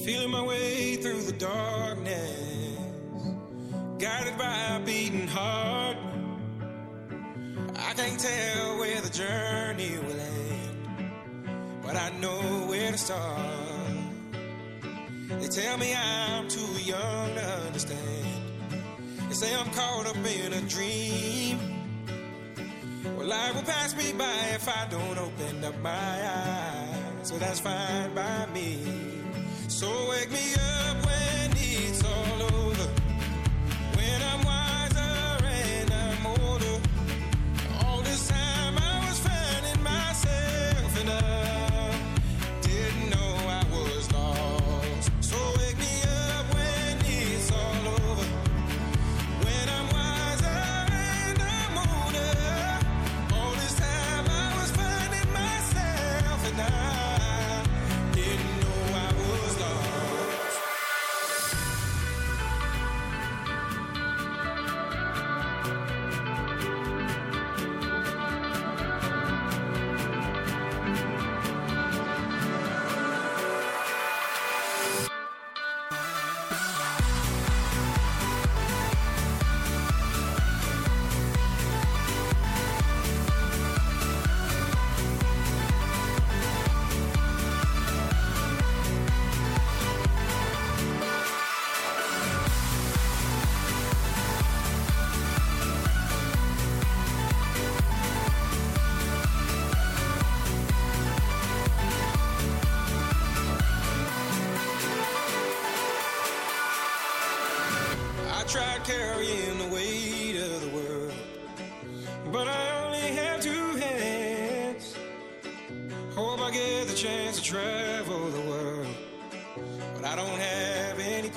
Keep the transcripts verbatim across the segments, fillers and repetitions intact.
Feeling my way through the darkness, guided by a beating heart. I can't tell where the journey will end, but I know where to start. They tell me I'm too young to understand. They say I'm caught up in a dream. Well, life will pass me by if I don't open up my eyes, so that's fine by me. So wake me up when it's all over, when I'm wiser and I'm older. All this time I was finding myself and I didn't know I was lost. So wake me up when it's all over, when I'm wiser and I'm older. All this time I was finding myself and I didn't know I was lost. I tried carrying the weight of the world, but I only have two hands. Hope I get the chance to travel the world, but I don't have any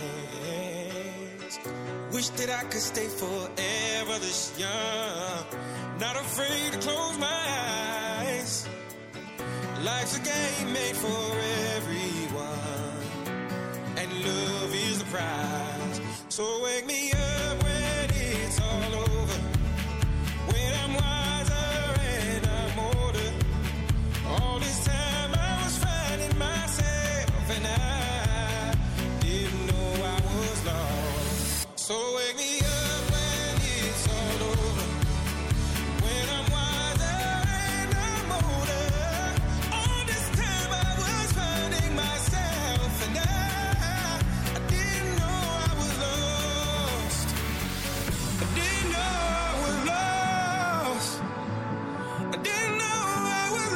plans. Wish that I could stay forever this young, not afraid to close my eyes. Life's a game made for everyone, and love is the prize. So wake me up when it's all over, when I'm wiser and I'm older. All this time I was finding myself and I didn't know I was lost. So wake me up when it's all over, when I'm wiser and I'm older. All this time I was finding myself and I, I didn't know I was lost. I didn't know I was lost. I didn't know I was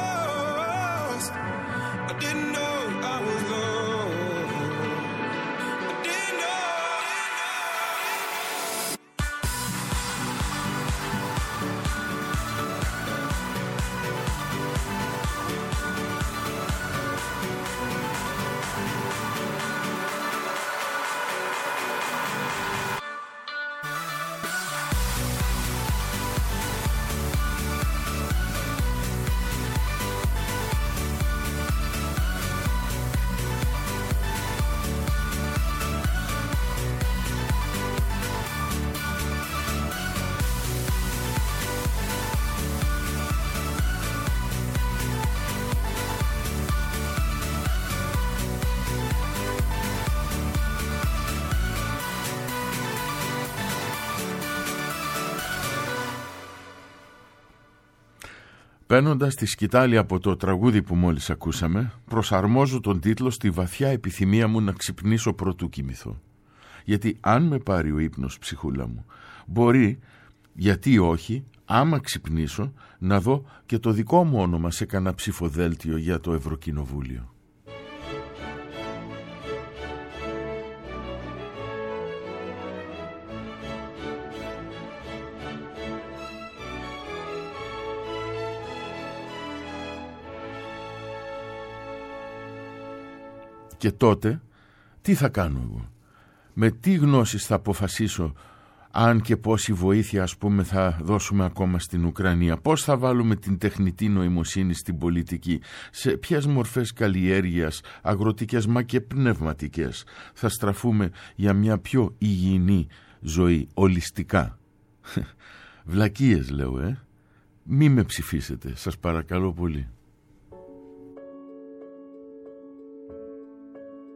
lost. I didn't know I was lost. I didn't know. Παίρνοντας τη σκητάλη από το τραγούδι που μόλις ακούσαμε, προσαρμόζω τον τίτλο στη βαθιά επιθυμία μου να ξυπνήσω προτού κοιμηθώ. Γιατί αν με πάρει ο ύπνος, ψυχούλα μου, μπορεί, γιατί όχι, άμα ξυπνήσω, να δω και το δικό μου όνομα σε κανένα ψηφοδέλτιο για το Ευρωκοινοβούλιο. Και τότε, τι θα κάνω εγώ? Με τι γνώσεις θα αποφασίσω αν και πόση βοήθεια, ας πούμε, θα δώσουμε ακόμα στην Ουκρανία? Πώς θα βάλουμε την τεχνητή νοημοσύνη στην πολιτική? Σε ποιες μορφές καλλιέργειας, αγροτικές μα και πνευματικές, θα στραφούμε για μια πιο υγιεινή ζωή, ολιστικά? Βλακίες λέω, ε. Μη με ψηφίσετε, σας παρακαλώ πολύ.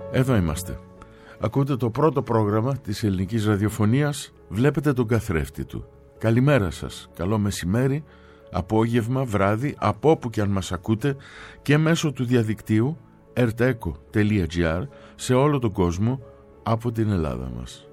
Εδώ είμαστε. Ακούτε το πρώτο πρόγραμμα της ελληνικής ραδιοφωνίας, βλέπετε τον καθρέφτη του. Καλημέρα σας, καλό μεσημέρι, απόγευμα, βράδυ, από όπου και αν μας ακούτε και μέσω του διαδικτύου ερτέκο τελεία τζι άρ σε όλο τον κόσμο από την Ελλάδα μας.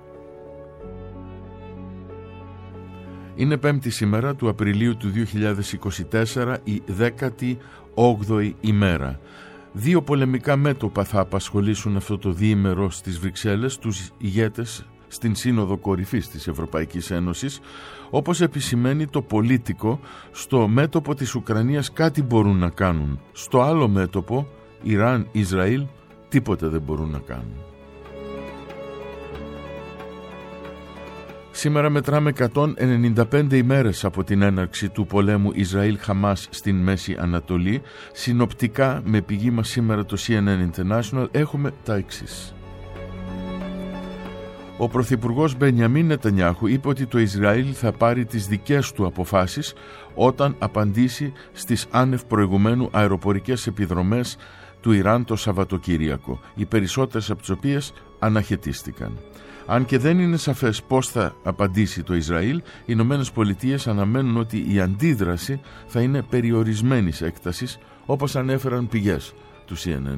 Είναι πέμπτη σήμερα του Απριλίου του δύο χιλιάδες είκοσι τέσσερα, η δέκατη όγδοη ημέρα. Δύο πολεμικά μέτωπα θα απασχολήσουν αυτό το διήμερο στις Βρυξέλλες τους ηγέτες στην Σύνοδο Κορυφής της Ευρωπαϊκής Ένωσης. Όπως επισημαίνει το Πολίτικο, στο μέτωπο της Ουκρανίας κάτι μπορούν να κάνουν. Στο άλλο μέτωπο, Ιράν-Ισραήλ, τίποτε δεν μπορούν να κάνουν. Σήμερα μετράμε εκατόν ενενήντα πέντε ημέρες από την έναρξη του πολέμου Ισραήλ-Χαμάς στην Μέση Ανατολή. Συνοπτικά, με πηγή μας σήμερα το σι εν εν International, έχουμε τα εξής. Ο Πρωθυπουργός Μπενιαμίν Νετανιάχου είπε ότι το Ισραήλ θα πάρει τις δικές του αποφάσεις όταν απαντήσει στις άνευ προηγουμένου αεροπορικές επιδρομές του Ιράν το Σαββατοκύριακο, οι περισσότερες από τις οποίες αναχαιτίστηκαν. Αν και δεν είναι σαφές πώς θα απαντήσει το Ισραήλ, οι Ηνωμένες Πολιτείες αναμένουν ότι η αντίδραση θα είναι περιορισμένης έκτασης, όπως ανέφεραν πηγές του σι εν εν.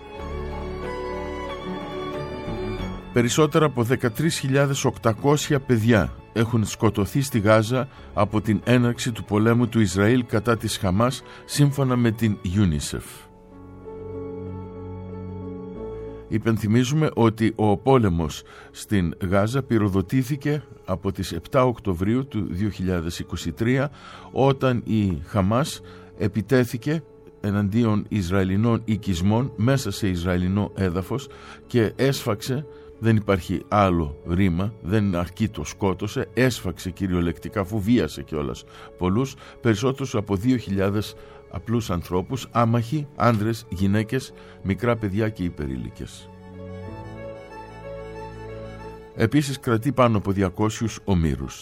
Περισσότερα από δεκατρείς χιλιάδες οκτακόσια παιδιά έχουν σκοτωθεί στη Γάζα από την έναρξη του πολέμου του Ισραήλ κατά της Χαμάς, σύμφωνα με την UNICEF. Υπενθυμίζουμε ότι ο πόλεμος στην Γάζα πυροδοτήθηκε από τις επτά Οκτωβρίου του δύο χιλιάδες είκοσι τρία, όταν η Χαμάς επιτέθηκε εναντίον Ισραηλινών οικισμών μέσα σε Ισραηλινό έδαφος και έσφαξε, δεν υπάρχει άλλο ρήμα, δεν αρκεί το σκότωσε, έσφαξε κυριολεκτικά, αφού βίασε κιόλας πολλούς, περισσότερους από δύο χιλιάδες απλούς ανθρώπους, άμαχοι, άνδρες, γυναίκες, μικρά παιδιά και υπερήλικες. Επίσης κρατεί πάνω από διακόσιους ομήρους.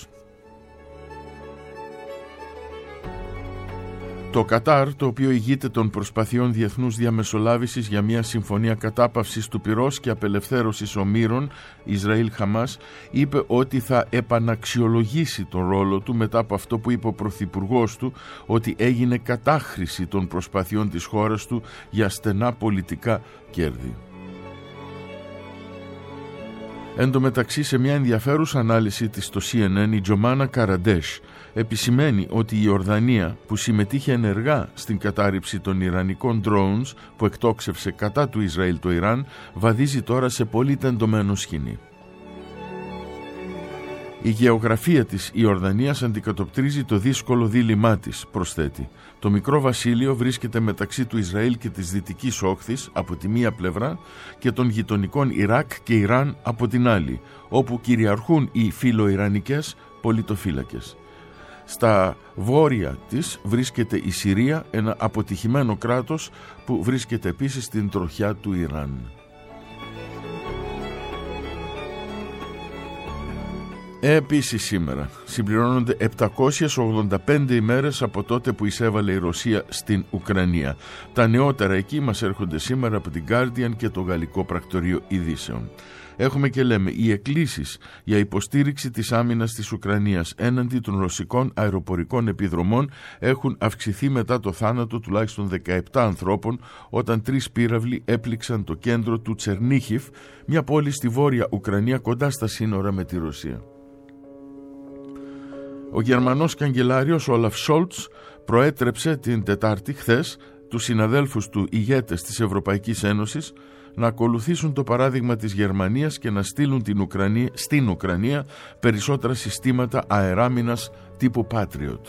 Το Κατάρ, το οποίο ηγείται των προσπαθειών διεθνούς διαμεσολάβησης για μια συμφωνία κατάπαυσης του πυρός και απελευθέρωσης ομήρων Ισραήλ-Χαμάς, είπε ότι θα επαναξιολογήσει τον ρόλο του μετά από αυτό που είπε ο πρωθυπουργός του, ότι έγινε κατάχρηση των προσπαθειών της χώρας του για στενά πολιτικά κέρδη. Εν τω μεταξύ, σε μια ενδιαφέρουσα ανάλυση της στο σι εν εν, η Τζομάνα Καραντέσ επισημαίνει ότι η Ιορδανία, που συμμετείχε ενεργά στην κατάρριψη των ιρανικών drones που εκτόξευσε κατά του Ισραήλ το Ιράν, βαδίζει τώρα σε πολύ τεντωμένο σκηνή. Η γεωγραφία της Ιορδανίας αντικατοπτρίζει το δύσκολο δίλημά της, προσθέτει. Το μικρό βασίλειο βρίσκεται μεταξύ του Ισραήλ και της Δυτικής Όχθης από τη μία πλευρά και των γειτονικών Ιράκ και Ιράν από την άλλη, όπου κυριαρχούν οι φιλοϊρανικές πολιτοφύλακες. Στα βόρεια της βρίσκεται η Συρία, ένα αποτυχημένο κράτος που βρίσκεται επίσης στην τροχιά του Ιράν. Επίσης σήμερα συμπληρώνονται επτακόσιες ογδόντα πέντε ημέρες από τότε που εισέβαλε η Ρωσία στην Ουκρανία. Τα νεότερα εκεί μας έρχονται σήμερα από την Guardian και το Γαλλικό Πρακτορείο Ειδήσεων. Έχουμε και λέμε, οι εκκλήσεις για υποστήριξη της άμυνας της Ουκρανίας έναντι των ρωσικών αεροπορικών επιδρομών έχουν αυξηθεί μετά το θάνατο τουλάχιστον δεκαεπτά ανθρώπων όταν τρεις πύραυλοι έπληξαν το κέντρο του Τσερνίχιφ, μια πόλη στη βόρεια Ουκρανία κοντά στα σύνορα με τη Ρωσία. Ο Γερμανός καγκελάριος Όλαφ Σόλτς προέτρεψε την Τετάρτη χθες τους συναδέλφους του ηγέτες της Ευρωπαϊκής Ένωσης να ακολουθήσουν το παράδειγμα της Γερμανίας και να στείλουν την Ουκρανία, στην Ουκρανία περισσότερα συστήματα αεράμινας τύπου Patriot.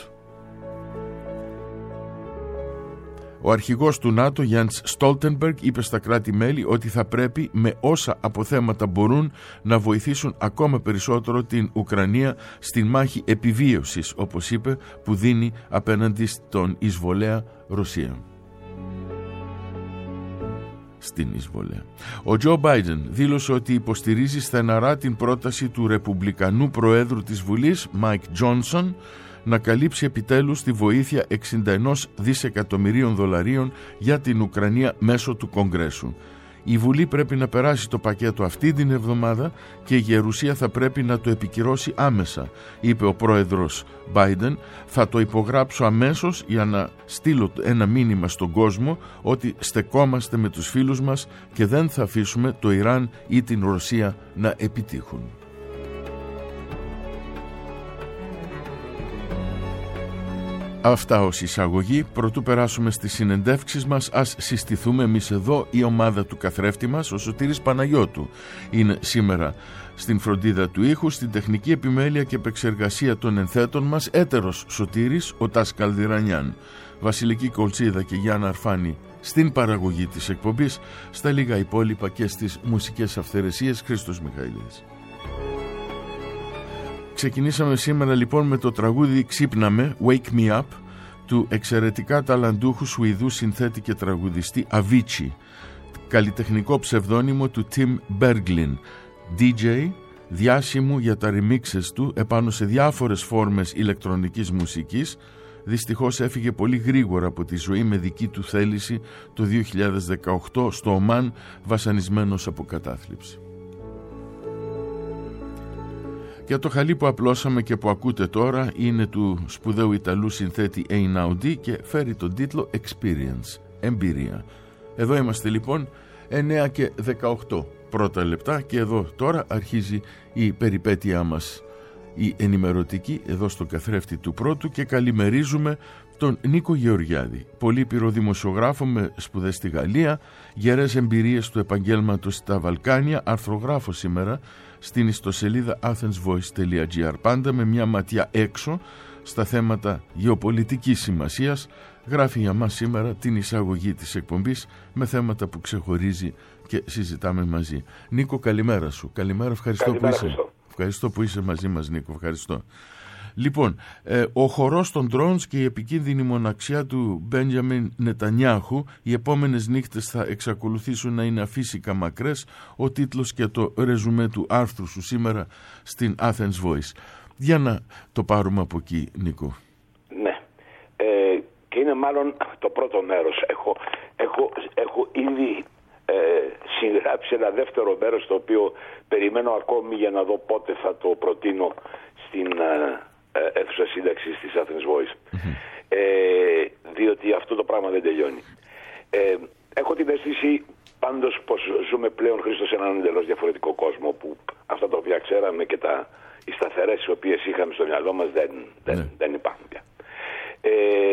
Ο αρχηγός του ΝΑΤΟ, Γιάνς Στόλτενμπεργκ, είπε στα κράτη-μέλη ότι θα πρέπει με όσα αποθέματα μπορούν να βοηθήσουν ακόμα περισσότερο την Ουκρανία στην μάχη επιβίωσης, όπως είπε, που δίνει απέναντι στον εισβολέα Ρωσία. Στην εισβολέα. Ο Τζο Μπάιντεν δήλωσε ότι υποστηρίζει στεναρά την πρόταση του Ρεπουμπλικανού Προέδρου της Βουλής, Μάικ Τζόνσον, να καλύψει επιτέλους τη βοήθεια εξήντα ένα δισεκατομμυρίων δολαρίων για την Ουκρανία μέσω του Κογκρέσου. Η Βουλή πρέπει να περάσει το πακέτο αυτή την εβδομάδα και η Γερουσία θα πρέπει να το επικυρώσει άμεσα, είπε ο πρόεδρος Biden. Θα το υπογράψω αμέσως για να στείλω ένα μήνυμα στον κόσμο ότι στεκόμαστε με τους φίλους μας και δεν θα αφήσουμε το Ιράν ή την Ρωσία να επιτύχουν. Αυτά ως εισαγωγή. Προτού περάσουμε στις συνεντεύξεις μας, ας συστηθούμε εμείς εδώ. Η ομάδα του καθρέφτη μας, ο Σωτήρης Παναγιώτου, είναι σήμερα στην φροντίδα του ήχου, στην τεχνική επιμέλεια και επεξεργασία των ενθέτων μας, έτερος Σωτήρης, ο Τάς Καλδυρανιάν, Βασιλική Κολτσίδα και Γιάννα Αρφάνη στην παραγωγή της εκπομπής, στα λίγα υπόλοιπα και στις μουσικές αυθαιρεσίες Χρήστος Μιχαηλίδης. Ξεκινήσαμε σήμερα λοιπόν με το τραγούδι «Ξύπναμε», Wake Me Up, του εξαιρετικά ταλαντούχου Σουηδού συνθέτη και τραγουδιστή Avicii, καλλιτεχνικό ψευδόνυμο του Tim Berglin, ντι τζέι, διάσημου για τα remixes του επάνω σε διάφορες φόρμες ηλεκτρονικής μουσικής. Δυστυχώς έφυγε πολύ γρήγορα από τη ζωή με δική του θέληση το δύο χιλιάδες δεκαοκτώ στο Ομάν, βασανισμένος από κατάθλιψη. Και το χαλί που απλώσαμε και που ακούτε τώρα είναι του σπουδαίου Ιταλού συνθέτη Einaudi και φέρει τον τίτλο Experience, εμπειρία. Εδώ είμαστε λοιπόν εννέα και δεκαοκτώ πρώτα λεπτά και εδώ τώρα αρχίζει η περιπέτειά μας, η ενημερωτική, εδώ στο καθρέφτη του πρώτου, και καλημερίζουμε τον Νίκο Γεωργιάδη, πολύπειρο δημοσιογράφο με σπουδές στη Γαλλία, γερές εμπειρίες του επαγγέλματος στα Βαλκάνια, αρθρογράφο σήμερα στην ιστοσελίδα athensvoice.gr, πάντα με μια ματιά έξω στα θέματα γεωπολιτικής σημασίας. Γράφει για μας σήμερα την εισαγωγή της εκπομπής με θέματα που ξεχωρίζει και συζητάμε μαζί. Νίκο, καλημέρα σου. Καλημέρα, ευχαριστώ καλημέρα, που είσαι. Ευχαριστώ. ευχαριστώ που είσαι μαζί μας, Νίκο, ευχαριστώ. Λοιπόν, ε, ο χορός των drones και η επικίνδυνη μοναξιά του Μπέντζαμιν Νετανιάχου, οι επόμενες νύχτες θα εξακολουθήσουν να είναι αφύσικα μακρές, ο τίτλος και το ρεζουμέ του άρθρου σου σήμερα στην Athens Voice. Για να το πάρουμε από εκεί, Νίκο. Ναι, ε, και είναι μάλλον το πρώτο μέρος. Έχω, έχω, έχω ήδη ε, συγγράψει ένα δεύτερο μέρος, το οποίο περιμένω ακόμη για να δω πότε θα το προτείνω στην αίθουσα σύνταξη της Athens Voice. Mm-hmm. Ε, διότι αυτό το πράγμα δεν τελειώνει. Ε, έχω την αίσθηση πάντως πως ζούμε πλέον, Χρήστο, σε έναν εντελώς διαφορετικό κόσμο, που αυτά τα οποία ξέραμε και τα, οι σταθερές οι οποίες είχαμε στο μυαλό μας δεν, δεν, mm. δεν υπάρχουν πια. Ε,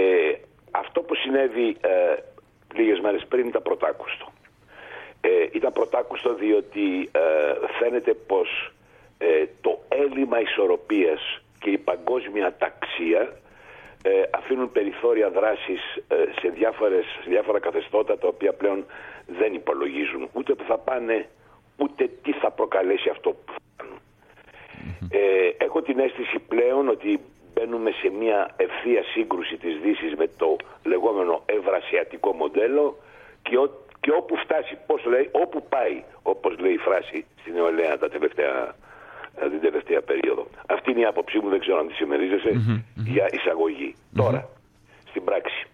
αυτό που συνέβη ε, λίγες μέρες πριν ήταν πρωτάκουστο. Ε, ήταν πρωτάκουστο διότι ε, φαίνεται πως ε, το έλλειμμα ισορροπίας και η παγκόσμια αταξία ε, αφήνουν περιθώρια δράσης ε, σε, διάφορες, σε διάφορα καθεστώτα, τα οποία πλέον δεν υπολογίζουν ούτε που θα πάνε, ούτε τι θα προκαλέσει αυτό που θα κάνουν. Mm-hmm. Ε, έχω την αίσθηση πλέον ότι μπαίνουμε σε μια ευθεία σύγκρουση της Δύσης με το λεγόμενο ευρασιατικό μοντέλο και, ο, και όπου φτάσει, πώς λέει, όπου πάει, όπως λέει η φράση στην νεολαία τα τελευταία την τελευταία περίοδο. Αυτή είναι η άποψή μου, δεν ξέρω αν τη συμμερίζεσαι, mm-hmm, mm-hmm. για εισαγωγή. Mm-hmm. Τώρα, στην πράξη.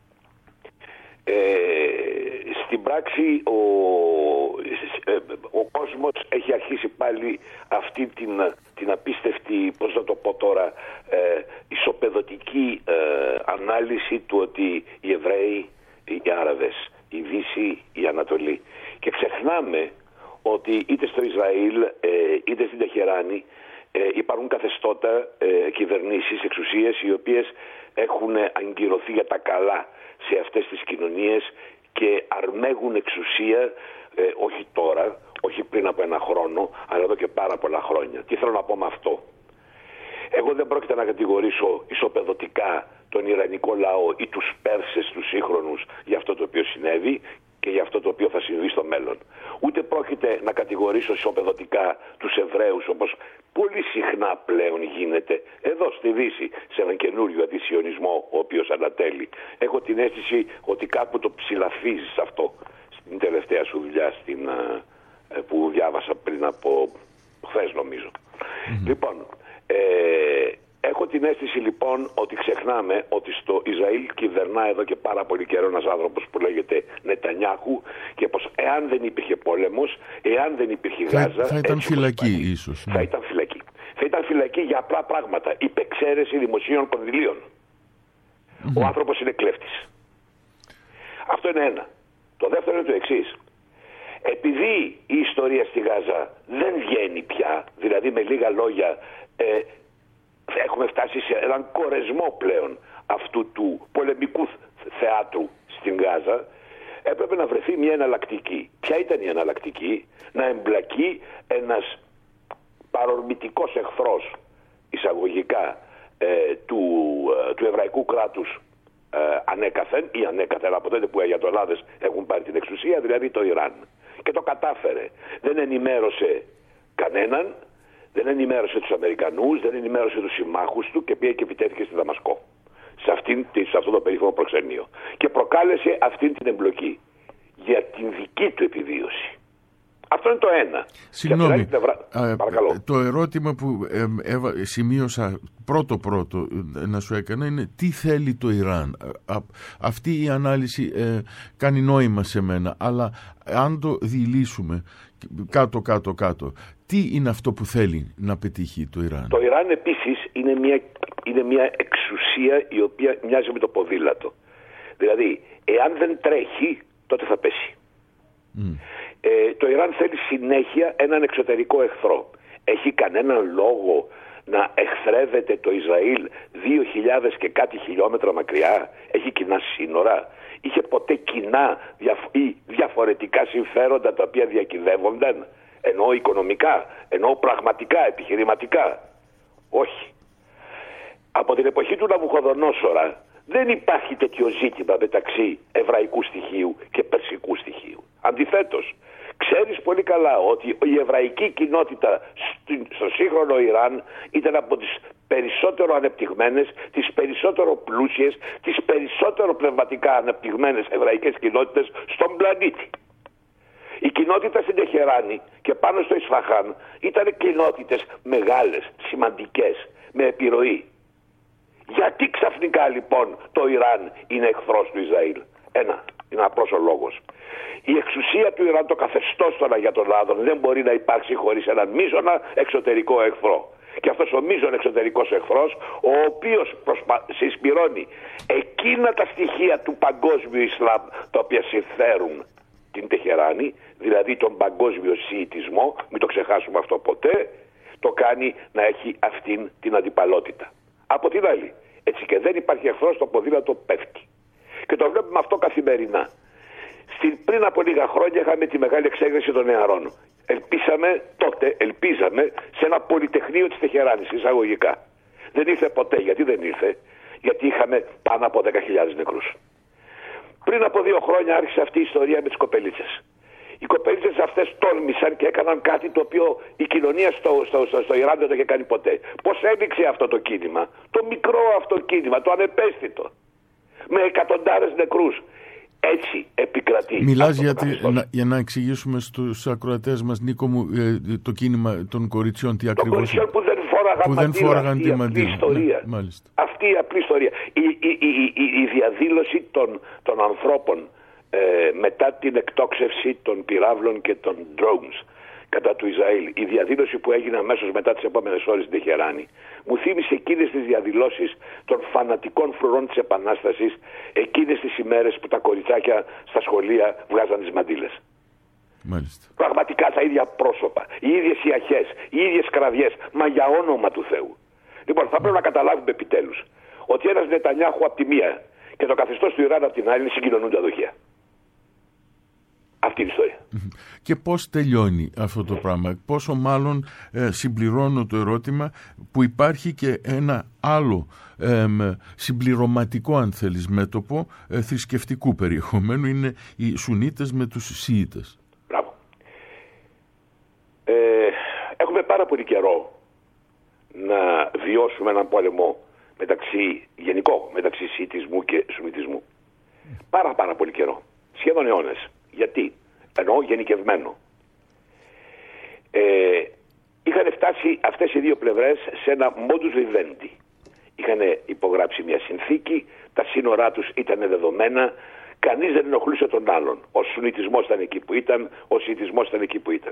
Ε, στην πράξη ο, ο κόσμος έχει αρχίσει πάλι αυτή την, την απίστευτη, πώς θα το πω τώρα, ε, ισοπεδωτική ε, ανάλυση του ότι οι Εβραίοι, οι Άραβες, η Δύση, η Ανατολή. Και ξεχνάμε ότι είτε στο Ισραήλ ε, είτε στην Τεχεράνη ε, υπάρχουν καθεστώτα, ε, κυβερνήσεις, εξουσίες οι οποίες έχουν αγκυρωθεί για τα καλά σε αυτές τις κοινωνίες και αρμέγουν εξουσία ε, όχι τώρα, όχι πριν από ένα χρόνο, αλλά εδώ και πάρα πολλά χρόνια. Τι θέλω να πω με αυτό? Εγώ δεν πρόκειται να κατηγορήσω ισοπεδωτικά τον Ιρανικό λαό ή τους Πέρσες, τους σύγχρονους, για αυτό το οποίο συνέβη και για αυτό το οποίο θα συμβεί στο μέλλον. Ούτε πρόκειται να κατηγορήσω ισοπεδωτικά τους Εβραίους, όπως πολύ συχνά πλέον γίνεται εδώ στη Δύση, σε έναν καινούριο αντισιωνισμό ο οποίος ανατέλει. Έχω την αίσθηση ότι κάπου το ψηλαφίζεις αυτό στην τελευταία σου δουλειά, στην, που διάβασα πριν από χθες νομίζω. Mm-hmm. Λοιπόν, ε, έχω την την αίσθηση λοιπόν ότι ξεχνάμε ότι στο Ισραήλ κυβερνά εδώ και πάρα πολύ καιρό ένας άνθρωπος που λέγεται Νετανιάχου και πως εάν δεν υπήρχε πόλεμος, εάν δεν υπήρχε Γάζα... Θα ήταν φυλακή υπάρχει, ίσως. Θα ήταν φυλακή. Θα ήταν φυλακή για απλά πράγματα. Υπεξαίρεση δημοσίων κονδυλίων. Mm-hmm. Ο άνθρωπος είναι κλέφτης. Αυτό είναι ένα. Το δεύτερο είναι το εξής. Επειδή η ιστορία στη Γάζα δεν βγαίνει πια, δηλαδή με λίγα λόγια ε, έχουμε φτάσει σε έναν κορεσμό πλέον αυτού του πολεμικού θεάτρου στην Γάζα, έπρεπε να βρεθεί μια εναλλακτική. Ποια ήταν η εναλλακτική? Να εμπλακεί ένας παρορμητικός εχθρός εισαγωγικά ε, του, ε, του εβραϊκού κράτους ε, ανέκαθεν ή ανέκαθεν από τότε που οι Αγιατολάδες έχουν πάρει την εξουσία, δηλαδή το Ιράν. Και το κατάφερε. Δεν ενημέρωσε κανέναν, δεν ενημέρωσε τους Αμερικανούς, δεν ενημέρωσε τους συμμάχους του και πήγε και επιτέθηκε στη Δαμασκό. Σε, αυτήν, σε αυτό το περίφημο προξενείο. Και προκάλεσε αυτήν την εμπλοκή για την δική του επιβίωση. Αυτό είναι το ένα. Συγγνώμη, πλευρά... το ερώτημα που ε, ε, σημείωσα πρώτο πρώτο ε, να σου έκανα είναι τι θέλει το Ιράν. Α, αυτή η ανάλυση ε, κάνει νόημα σε μένα, αλλά αν το διηλύσουμε κάτω κάτω κάτω, τι είναι αυτό που θέλει να πετύχει το Ιράν? Το Ιράν επίσης είναι μια, είναι μια εξουσία η οποία μοιάζει με το ποδήλατο. Δηλαδή, εάν δεν τρέχει, τότε θα πέσει. Mm. Ε, το Ιράν θέλει συνέχεια έναν εξωτερικό εχθρό. Έχει κανέναν λόγο να εχθρεύεται το Ισραήλ δύο χιλιάδες και κάτι χιλιόμετρα μακριά? Έχει κοινά σύνορα? Είχε ποτέ κοινά ή διαφορετικά συμφέροντα τα οποία διακυδεύονταν? Εννοώ οικονομικά, εννοώ πραγματικά, επιχειρηματικά? Όχι. Από την εποχή του Ναβουχοδονόσορα δεν υπάρχει τέτοιο ζήτημα μεταξύ εβραϊκού στοιχείου και περσικού στοιχείου. Αντιθέτως, ξέρεις πολύ καλά ότι η εβραϊκή κοινότητα στο σύγχρονο Ιράν ήταν από τις περισσότερο ανεπτυγμένες, τις περισσότερο πλούσιες, τις περισσότερο πνευματικά ανεπτυγμένες εβραϊκές κοινότητες στον πλανήτη. Η κοινότητα στην Τεχεράνη και πάνω στο Ισφαχάν ήταν κοινότητες μεγάλες, σημαντικές, με επιρροή. Γιατί ξαφνικά λοιπόν το Ιράν είναι εχθρός του Ισραήλ? Ένα, είναι απλός ο λόγος. Η εξουσία του Ιράν, το καθεστώς των Αγιατολάδων δεν μπορεί να υπάρξει χωρίς έναν μείζωνα εξωτερικό εχθρό. Και αυτός ο μείζων εξωτερικός εχθρός, ο οποίος προσπα... συσπυρώνει εκείνα τα στοιχεία του παγκόσμιου Ισλάμ τα οποία συμφέρουν την Τεχεράνη, δηλαδή τον παγκόσμιο σιητισμό, μην το ξεχάσουμε αυτό ποτέ, το κάνει να έχει αυτήν την αντιπαλότητα. Από την άλλη, έτσι και δεν υπάρχει εχθρός, το ποδήλατο πέφτει. Και το βλέπουμε αυτό καθημερινά. Στην, πριν από λίγα χρόνια είχαμε τη μεγάλη εξέγερση των νεαρών. Ελπίσαμε τότε, ελπίζαμε σε ένα πολυτεχνείο της Τεχεράνης, εισαγωγικά. Δεν ήρθε ποτέ. Γιατί δεν ήρθε? Γιατί είχαμε πάνω από δέκα χιλιάδες νεκρούς. Πριν από δύο χρόνια άρχισε αυτή η ιστορία με τις κοπελίτσες. Οι κοπελίτσες αυτές τόλμησαν και έκαναν κάτι το οποίο η κοινωνία στο, στο, στο, στο Ιράν δεν το είχε κάνει ποτέ. Πώς έληξε αυτό το κίνημα? Το μικρό αυτό κίνημα, το ανεπαίσθητο, με εκατοντάδες νεκρούς. Έτσι επικρατεί. Μιλάς για, να, για να εξηγήσουμε στους ακροατές μας, Νίκο μου, ε, το κίνημα των κοριτσιών, τι ακριβώς... Των κοριτσιών που δεν φόραγαν, που δεν φόραγαν τη μαντήλα. Ιστορία. Ναι, αυτή η απλή ιστορία. Η, η, η, η, η διαδήλωση των, των ανθρώπων ε, μετά την εκτόξευση των πυράβλων και των drones κατά του Ισραήλ, η διαδήλωση που έγινε αμέσως μετά τις επόμενες ώρες στην Τεχεράνη, μου θύμισε εκείνες τις διαδηλώσεις των φανατικών φρουρών της Επανάστασης, εκείνες τις ημέρες που τα κοριτσάκια στα σχολεία βγάζαν τις μαντήλες. Μάλιστα. Πραγματικά τα ίδια πρόσωπα, οι ίδιες οι αχές, οι ίδιες κραυγές, μα για όνομα του Θεού. Λοιπόν, θα πρέπει να καταλάβουμε επιτέλους ότι ένας Νετανιάχου από τη μία και το καθεστώς του Ιράν από την άλλη συγκοινωνούν τα δοχεία. Αυτή είναι η ιστορία. Και πώς τελειώνει αυτό το πράγμα? Πόσο μάλλον ε, συμπληρώνω το ερώτημα που υπάρχει και ένα άλλο ε, συμπληρωματικό, αν θέλεις, μέτωπο ε, θρησκευτικού περιεχομένου, είναι οι Σουνίτες με τους Σιήτες. Μπράβο. Ε, έχουμε πάρα πολύ καιρό να βιώσουμε έναν πόλεμο μεταξύ, γενικό, μεταξύ Σιητισμού και Σουνιτισμού. Πάρα πάρα πολύ καιρό. Σχεδόν αιώνες. Γιατί? Εννοώ γενικευμένο. Ε, είχαν φτάσει αυτές οι δύο πλευρές σε ένα modus vivendi. είχαν υπογράψει μια συνθήκη, τα σύνορά τους ήταν δεδομένα, κανείς δεν ενοχλούσε τον άλλον. Ο σουνιτισμός ήταν εκεί που ήταν, ο σιητισμός ήταν εκεί που ήταν.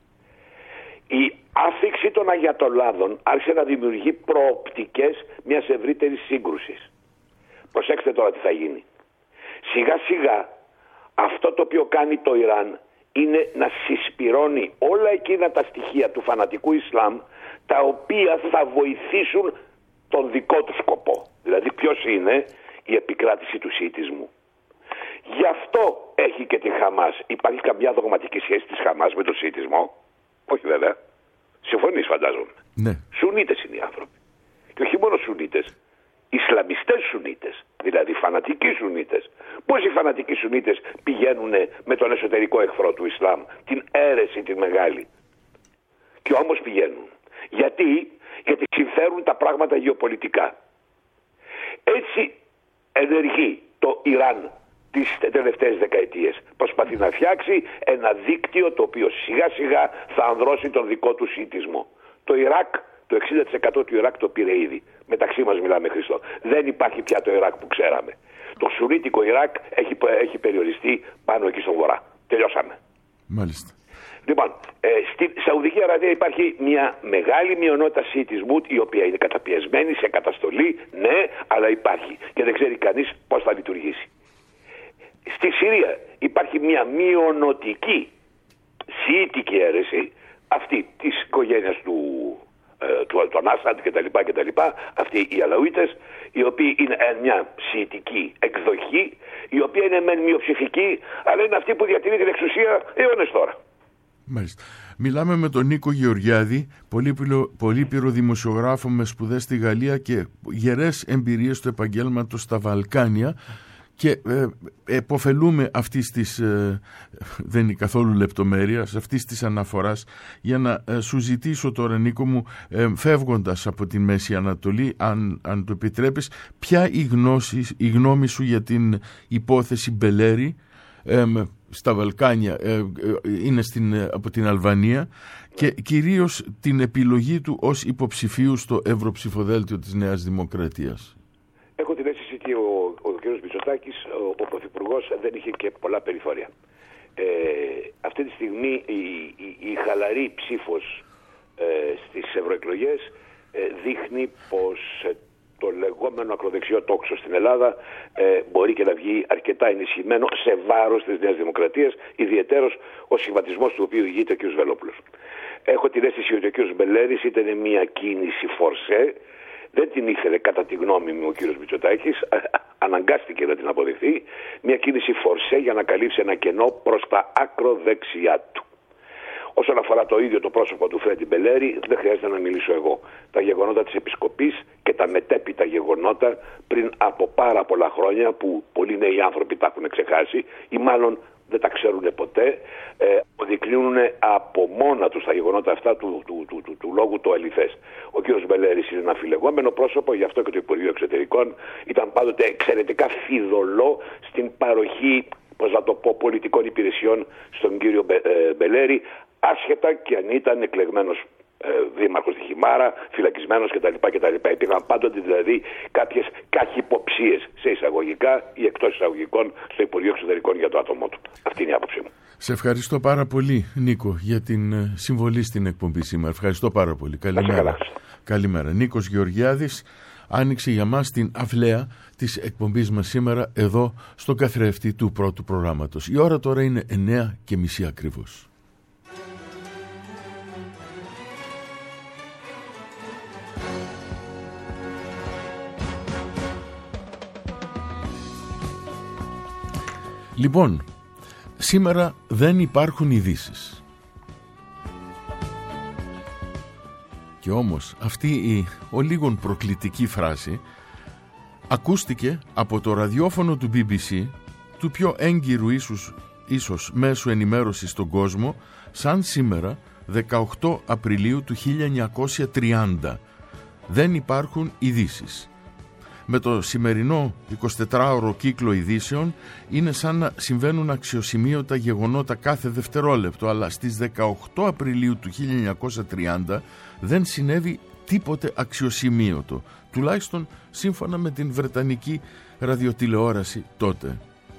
Η άφιξη των Αγιατολάδων άρχισε να δημιουργεί προοπτικές μιας ευρύτερης σύγκρουσης. Προσέξτε τώρα τι θα γίνει. Σιγά σιγά αυτό το οποίο κάνει το Ιράν είναι να συσπυρώνει όλα εκείνα τα στοιχεία του φανατικού Ισλάμ, τα οποία θα βοηθήσουν τον δικό του σκοπό. Δηλαδή ποιος είναι? Η επικράτηση του σιητισμού. Γι' αυτό έχει και τη Χαμάς. Υπάρχει καμιά δογματική σχέση της Χαμάς με τον σιητισμό? Όχι βέβαια. Συμφωνείς φαντάζομαι? Ναι. Σουνίτες είναι οι άνθρωποι. Και όχι μόνο Σουνίτες. Ισλαμιστές Σουνίτες. Δηλαδή φανατικοί Σουνίτες. Πώς οι φανατικοί Σουνίτες πηγαίνουν με τον εσωτερικό εχθρό του Ισλάμ, την αίρεση την μεγάλη? Και όμως πηγαίνουν. Γιατί? Γιατί συμφέρουν τα πράγματα γεωπολιτικά. Έτσι ενεργεί το Ιράν τις τελευταίες δεκαετίες. Προσπαθεί να φτιάξει ένα δίκτυο το οποίο σιγά σιγά θα ανδρώσει τον δικό του σιητισμό. Το Ιράκ, το εξήντα τοις εκατό του Ιράκ το πήρε ήδη. Μεταξύ μας μιλάμε, Χριστό. Δεν υπάρχει πια το Ιράκ που ξέραμε. Το σουνίτικο Ιράκ έχει, έχει περιοριστεί πάνω εκεί στον βορρά. Τελειώσαμε. Μάλιστα. Λοιπόν, ε, στη Σαουδική Αραβία υπάρχει μια μεγάλη μειονότητα σιητισμού, η οποία είναι καταπιεσμένη σε καταστολή, ναι, αλλά υπάρχει και δεν ξέρει κανείς πώς θα λειτουργήσει. Στη Συρία υπάρχει μια μειονοτική σιητική αίρεση, αυτή της οικογένειας του, ε, του, του Άσαντ κτλ. κτλ. Αυτοί οι Αλαουίτες, οι οποίοι είναι μια σιητική εκδοχή, η οποία είναι μεν μειοψηφική, αλλά είναι αυτή που διατηρεί την εξουσία αιώνες τώρα. Μάλιστα. Μιλάμε με τον Νίκο Γεωργιάδη, πολύπειρο δημοσιογράφο με σπουδές στη Γαλλία και γερές εμπειρίες του επαγγέλματος στα Βαλκάνια, και ε, εποφελούμε αυτής της, ε, δεν είναι καθόλου λεπτομέρειας, αυτής της αναφοράς, για να ε, σου ζητήσω τώρα, Νίκο μου, ε, φεύγοντας από τη Μέση Ανατολή, αν, αν το επιτρέπεις, ποια η, γνώση, η γνώμη σου για την υπόθεση Μπελέρη, ε, στα Βαλκάνια, ε, ε, είναι στην, από την Αλβανία, και κυρίως την επιλογή του ως υποψηφίου στο Ευρωψηφοδέλτιο της Νέας Δημοκρατίας. Έχω την αίσθηση ότι ο, ο κ. Μητσοτάκης, ο, ο Πρωθυπουργός, δεν είχε και πολλά περιθώρια. Ε, αυτή τη στιγμή η, η, η χαλαρή ψήφος ε, στις ευρωεκλογές ε, δείχνει πως ε, το λεγόμενο ακροδεξιό τόξο στην Ελλάδα ε, μπορεί και να βγει αρκετά ενισχυμένο σε βάρος της Νέας Δημοκρατίας, ιδιαιτέρως ο σχηματισμός του οποίου ηγείται ο κ. Βελόπουλος. Έχω την αίσθηση ότι ο κ. Μπελέρης ήταν μια κίνηση φορσέ. Δεν την ήθελε, κατά τη γνώμη μου, ο κύριος Μητσοτάκης, αναγκάστηκε να την αποδεχθεί, μια κίνηση φορσέ για να καλύψει ένα κενό προς τα ακροδεξιά του. Όσον αφορά το ίδιο το πρόσωπο του Φρέντι Μπελέρη, δεν χρειάζεται να μιλήσω εγώ. Τα γεγονότα της Επισκοπής και τα μετέπειτα γεγονότα πριν από πάρα πολλά χρόνια, που πολλοί νέοι άνθρωποι τα έχουν ξεχάσει ή μάλλον δεν τα ξέρουν ποτέ, ε, αποδεικνύουν από μόνα τους τα γεγονότα αυτά του, του, του, του, του λόγου το αληθές. Ο κ. Μπελέρης είναι ένα αμφιλεγόμενο πρόσωπο, γι' αυτό και το Υπουργείο Εξωτερικών ήταν πάντοτε εξαιρετικά φιδωλό στην παροχή, πώς να το πω, πολιτικών υπηρεσιών στον κύριο Μπε, ε, Μπελέρη, άσχετα και αν ήταν εκλεγμένος ε, δήμαρχος στη Χιμάρα, φυλακισμένος κτλ. κτλ. Υπήρχαν πάντοτε δηλαδή κάποιες καχυποψίες σε εισαγωγικά ή εκτός εισαγωγικών στο Υπουργείο Εξωτερικών για το άτομό του. Αυτή είναι η άποψή μου. Σε ευχαριστώ πάρα πολύ, Νίκο, για την συμβολή στην εκπομπή σήμερα. Ευχαριστώ πάρα πολύ. Καλημέρα. Καλημέρα. Νίκος Γεωργιάδης άνοιξε για μας την αυλαία της εκπομπής μας σήμερα εδώ στον καθρέφτη του πρώτου προγράμματος. Η ώρα τώρα είναι εννιά και μισή ακριβώς. Λοιπόν, σήμερα δεν υπάρχουν ειδήσεις. Και όμως αυτή η ο λίγων προκλητική φράση ακούστηκε από το ραδιόφωνο του μπι μπι σι, του πιο έγκυρου ίσως, ίσως μέσου ενημέρωσης στον κόσμο, σαν σήμερα δεκαοκτώ Απριλίου του χίλια εννιακόσια τριάντα. Δεν υπάρχουν ειδήσεις. Με το σημερινό εικοσιτετράωρο κύκλο ειδήσεων είναι σαν να συμβαίνουν αξιοσημείωτα γεγονότα κάθε δευτερόλεπτο, αλλά στις δεκαοκτώ Απριλίου του χίλια εννιακόσια τριάντα δεν συνέβη τίποτε αξιοσημείωτο. τουλάχιστον σύμφωνα με την Βρετανική ραδιοτηλεόραση τότε.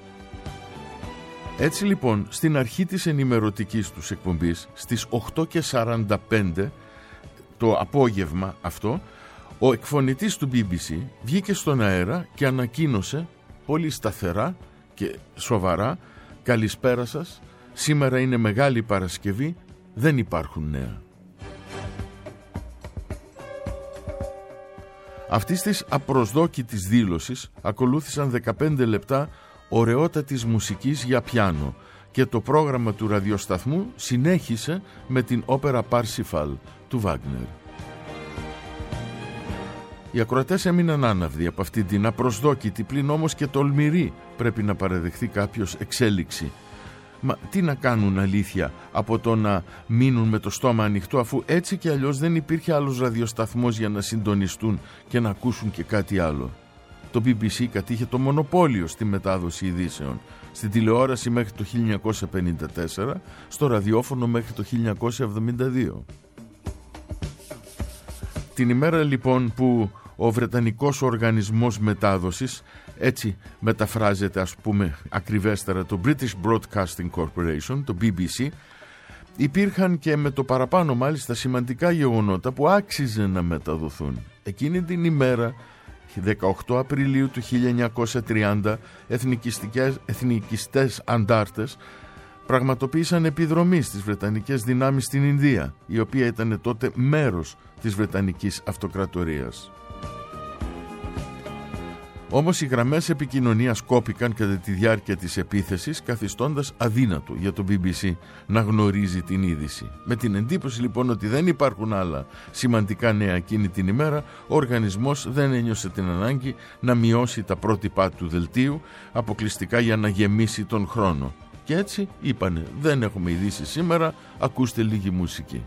Έτσι λοιπόν, στην αρχή της ενημερωτικής τους εκπομπής, στις οκτώ και σαράντα πέντε το απόγευμα αυτό, ο εκφωνητής του μπι μπι σι βγήκε στον αέρα και ανακοίνωσε πολύ σταθερά και σοβαρά: «Καλησπέρα σας, σήμερα είναι Μεγάλη Παρασκευή, δεν υπάρχουν νέα». Αυτής της απροσδόκητης δήλωσης ακολούθησαν δεκαπέντε λεπτά ωραιότατης μουσικής για πιάνο και το πρόγραμμα του ραδιοσταθμού συνέχισε με την όπερα Parsifal του Βάγνερ. Οι ακροατές έμειναν άναυδοι από αυτή την απροσδόκητη, πλην όμως και τολμηρή, πρέπει να παραδεχθεί κάποιος, εξέλιξη. Μα τι να κάνουν αλήθεια από το να μείνουν με το στόμα ανοιχτό, αφού έτσι και αλλιώς δεν υπήρχε άλλος ραδιοσταθμός για να συντονιστούν και να ακούσουν και κάτι άλλο. Το μπι μπι σι κατήχε το μονοπόλιο στη μετάδοση ειδήσεων, στην τηλεόραση μέχρι το χίλια εννιακόσια πενήντα τέσσερα, στο ραδιόφωνο μέχρι το χίλια εννιακόσια εβδομήντα δύο. Την ημέρα λοιπόν που ο Βρετανικός Οργανισμός Μετάδοσης, έτσι μεταφράζεται ας πούμε ακριβέστερα το British Broadcasting Corporation, το μπι μπι σι, υπήρχαν και με το παραπάνω μάλιστα σημαντικά γεγονότα που άξιζε να μεταδοθούν. Εκείνη την ημέρα, δεκαοκτώ Απριλίου του χίλια εννιακόσια τριάντα, εθνικιστές αντάρτες πραγματοποίησαν επιδρομή στις Βρετανικές δυνάμεις στην Ινδία, η οποία ήταν τότε μέρος της Βρετανικής Αυτοκρατορίας. Όμως οι γραμμές επικοινωνίας κόπηκαν κατά τη διάρκεια της επίθεσης, καθιστώντας αδύνατο για το μπι μπι σι να γνωρίζει την είδηση. Με την εντύπωση λοιπόν ότι δεν υπάρχουν άλλα σημαντικά νέα εκείνη την ημέρα, ο οργανισμός δεν ένιωσε την ανάγκη να μειώσει τα πρότυπά του δελτίου αποκλειστικά για να γεμίσει τον χρόνο. Και έτσι είπανε: δεν έχουμε ειδήσεις σήμερα, ακούστε λίγη μουσική.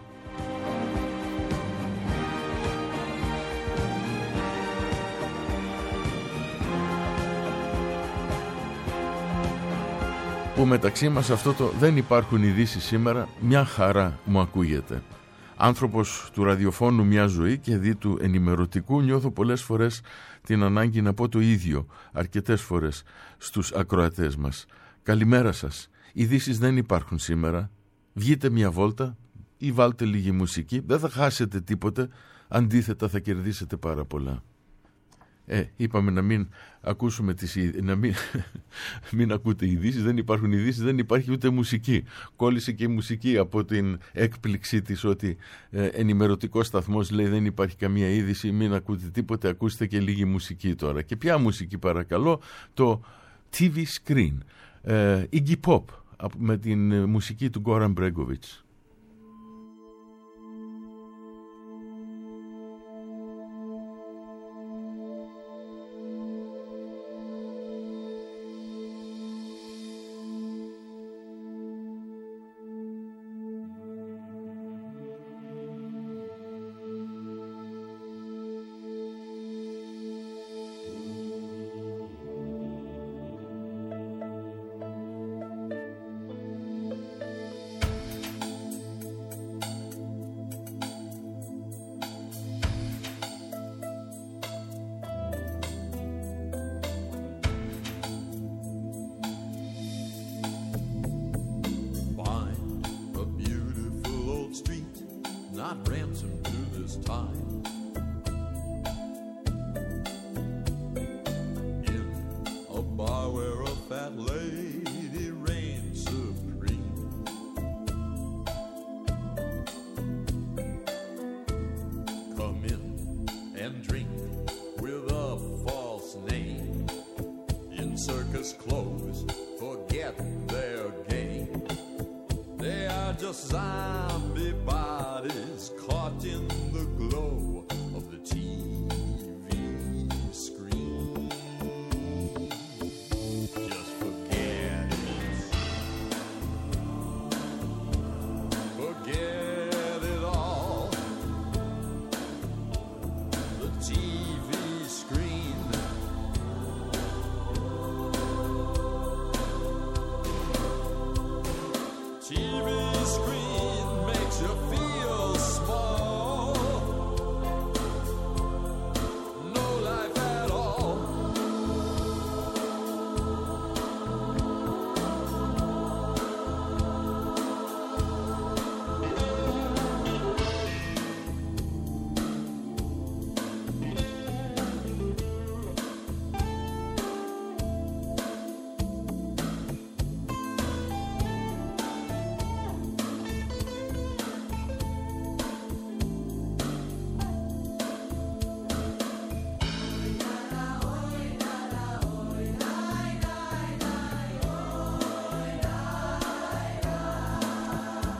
Που μεταξύ μας αυτό το «δεν υπάρχουν ειδήσεις σήμερα» μια χαρά μου ακούγεται. Άνθρωπος του ραδιοφώνου μια ζωή και δι του ενημερωτικού, νιώθω πολλές φορές την ανάγκη να πω το ίδιο αρκετές φορές στους ακροατές μας. Καλημέρα σας, ειδήσεις δεν υπάρχουν σήμερα, βγείτε μια βόλτα ή βάλτε λίγη μουσική, δεν θα χάσετε τίποτε, αντίθετα θα κερδίσετε πάρα πολλά. Ε, είπαμε να μην ακούσουμε τις να μην, μην ακούτε ειδήσεις, δεν υπάρχουν ειδήσεις, δεν υπάρχει ούτε μουσική. Κόλλησε και η μουσική από την έκπληξή της ότι ε, ενημερωτικός σταθμός λέει δεν υπάρχει καμία είδηση, μην ακούτε τίποτε, ακούστε και λίγη μουσική τώρα. Και ποια μουσική παρακαλώ? Το τι βι Screen, ε, Iggy Pop, με την μουσική του Goran Bregovic. Circus clothes, forget their game. They are just zombie bodies caught in the glow of the T V screen. Just forget it. Forget it all. The T V screen. T V screen makes you feel small.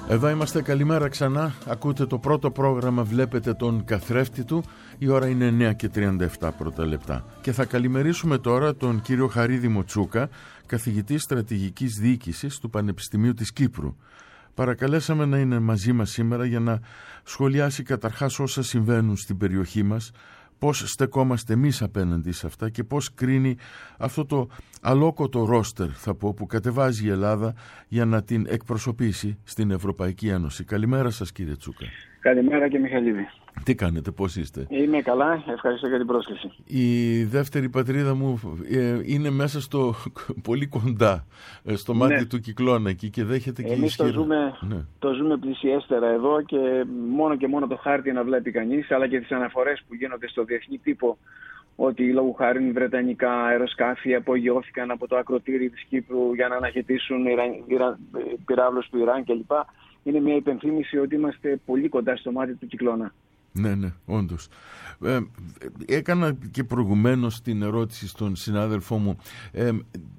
Εδώ είμαστε, καλημέρα ξανά. Ακούτε το πρώτο πρόγραμμα, βλέπετε τον καθρέφτη του. Η ώρα είναι εννιά και τριάντα επτά πρώτα λεπτά. Και θα καλημερίσουμε τώρα τον κύριο Χαρίδημο Τσούκα, καθηγητή στρατηγικής διοίκησης του Πανεπιστημίου της Κύπρου. Παρακαλέσαμε να είναι μαζί μας σήμερα για να σχολιάσει καταρχάς όσα συμβαίνουν στην περιοχή μας, πώς στεκόμαστε εμείς απέναντι σε αυτά και πώς κρίνει αυτό το αλόκοτο ρόστερ, θα πω, που κατεβάζει η Ελλάδα για να την εκπροσωπήσει στην Ευρωπαϊκή Ένωση. Καλημέρα σας, κύριε Τσούκα. Καλημέρα και Μιχαλίδη. Τι κάνετε, πώς είστε? Είμαι καλά, ευχαριστώ για την πρόσκληση. Η δεύτερη πατρίδα μου ε, είναι μέσα στο πολύ κοντά, στο μάτι ναι. του κυκλώνα εκεί και δέχεται και εμείς ισχυρά. Το ζούμε, ναι. το ζούμε πλησιέστερα εδώ και μόνο και μόνο το χάρτη να βλέπει κανείς, αλλά και τις αναφορές που γίνονται στο διεθνή τύπο ότι λόγω χάρη βρετανικά αεροσκάφη απογειώθηκαν από το ακροτήρι της Κύπρου για να αναχαιτήσουν πυράβλους του Ιράν κλπ. Είναι μια υπενθύμηση ότι είμαστε πολύ κοντά στο μάτι του κυκλώνα. Ναι, ναι, όντως. Ε, έκανα και προηγουμένως την ερώτηση στον συνάδελφό μου. Ε,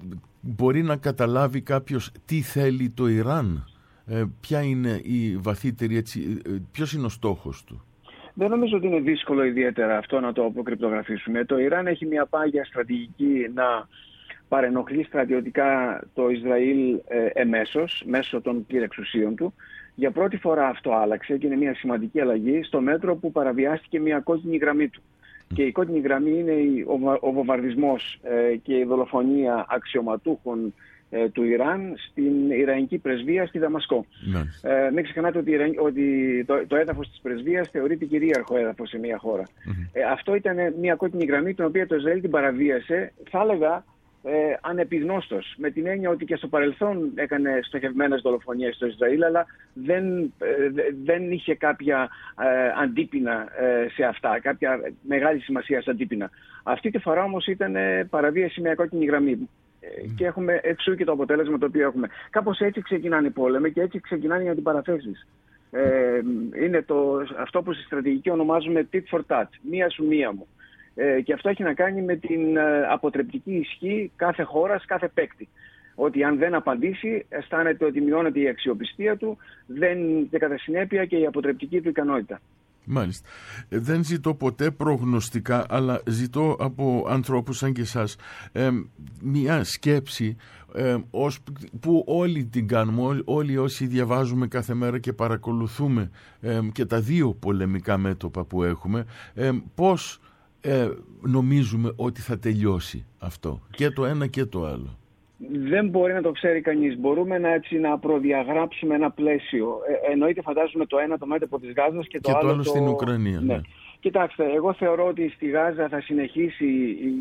μπορεί να καταλάβει κάποιος τι θέλει το Ιράν? Ε, ποια είναι η βαθύτερη, έτσι, ε, ποιος είναι ο στόχος του? Δεν νομίζω ότι είναι δύσκολο ιδιαίτερα αυτό να το αποκρυπτογραφήσουμε. Το Ιράν έχει μια πάγια στρατηγική να παρενοχλεί στρατιωτικά το Ισραήλ ε, εμέσως, μέσω των πληρεξουσίων του. Για πρώτη φορά αυτό άλλαξε και είναι μια σημαντική αλλαγή στο μέτρο που παραβιάστηκε μια κόκκινη γραμμή του. Και η κόκκινη γραμμή είναι ο βομβαρδισμός ε, και η δολοφονία αξιωματούχων ε, του Ιράν στην Ιρανική πρεσβεία στη Δαμασκό. Mm. Ε, μην ξεχνάτε ότι, ότι το, το έδαφος της πρεσβείας θεωρείται κυρίαρχο έδαφος σε μια χώρα. Mm. Ε, αυτό ήταν μια κόκκινη γραμμή την οποία το Ισραήλ την παραβίασε, θα έλεγα, Ε, ανεπιγνώστος, με την έννοια ότι και στο παρελθόν έκανε στοχευμένες δολοφονίες στο Ισραήλ, αλλά δεν, ε, δεν είχε κάποια ε, αντίπεινα ε, σε αυτά, κάποια μεγάλη σημασία σε αντίπεινα. Αυτή τη φορά όμως ήταν ε, παραβίαση μια κόκκινη γραμμή ε, και έχουμε εξού και το αποτέλεσμα το οποίο έχουμε. Κάπως έτσι ξεκινάνε οι πόλεμοι και έτσι ξεκινάνε οι αντιπαραθέσεις. Ε, είναι το, αυτό που στη στρατηγική ονομάζουμε tit for tat, μία σου μία μου. Ε, και αυτό έχει να κάνει με την ε, αποτρεπτική ισχύ κάθε χώρας, κάθε παίκτη. Ότι αν δεν απαντήσει, αισθάνεται ότι μειώνεται η αξιοπιστία του, δεν, και κατά συνέπεια και η αποτρεπτική του ικανότητα. Μάλιστα. Ε, δεν ζητώ ποτέ προγνωστικά, αλλά ζητώ από ανθρώπους σαν και εσάς ε, μια σκέψη ε, ως, που όλοι την κάνουμε, όλοι, όλοι όσοι διαβάζουμε κάθε μέρα και παρακολουθούμε ε, και τα δύο πολεμικά μέτωπα που έχουμε, ε, πώς Ε, νομίζουμε ότι θα τελειώσει αυτό, και το ένα και το άλλο? Δεν μπορεί να το ξέρει κανείς. Μπορούμε να, έτσι, να προδιαγράψουμε ένα πλαίσιο. Ε, εννοείται, φαντάζομαι, το ένα το μέτωπο της Γάζας και το, και άλλο, το άλλο στην το... Ουκρανία. Ναι. Ναι. Κοιτάξτε, εγώ θεωρώ ότι στη Γάζα θα συνεχίσει η,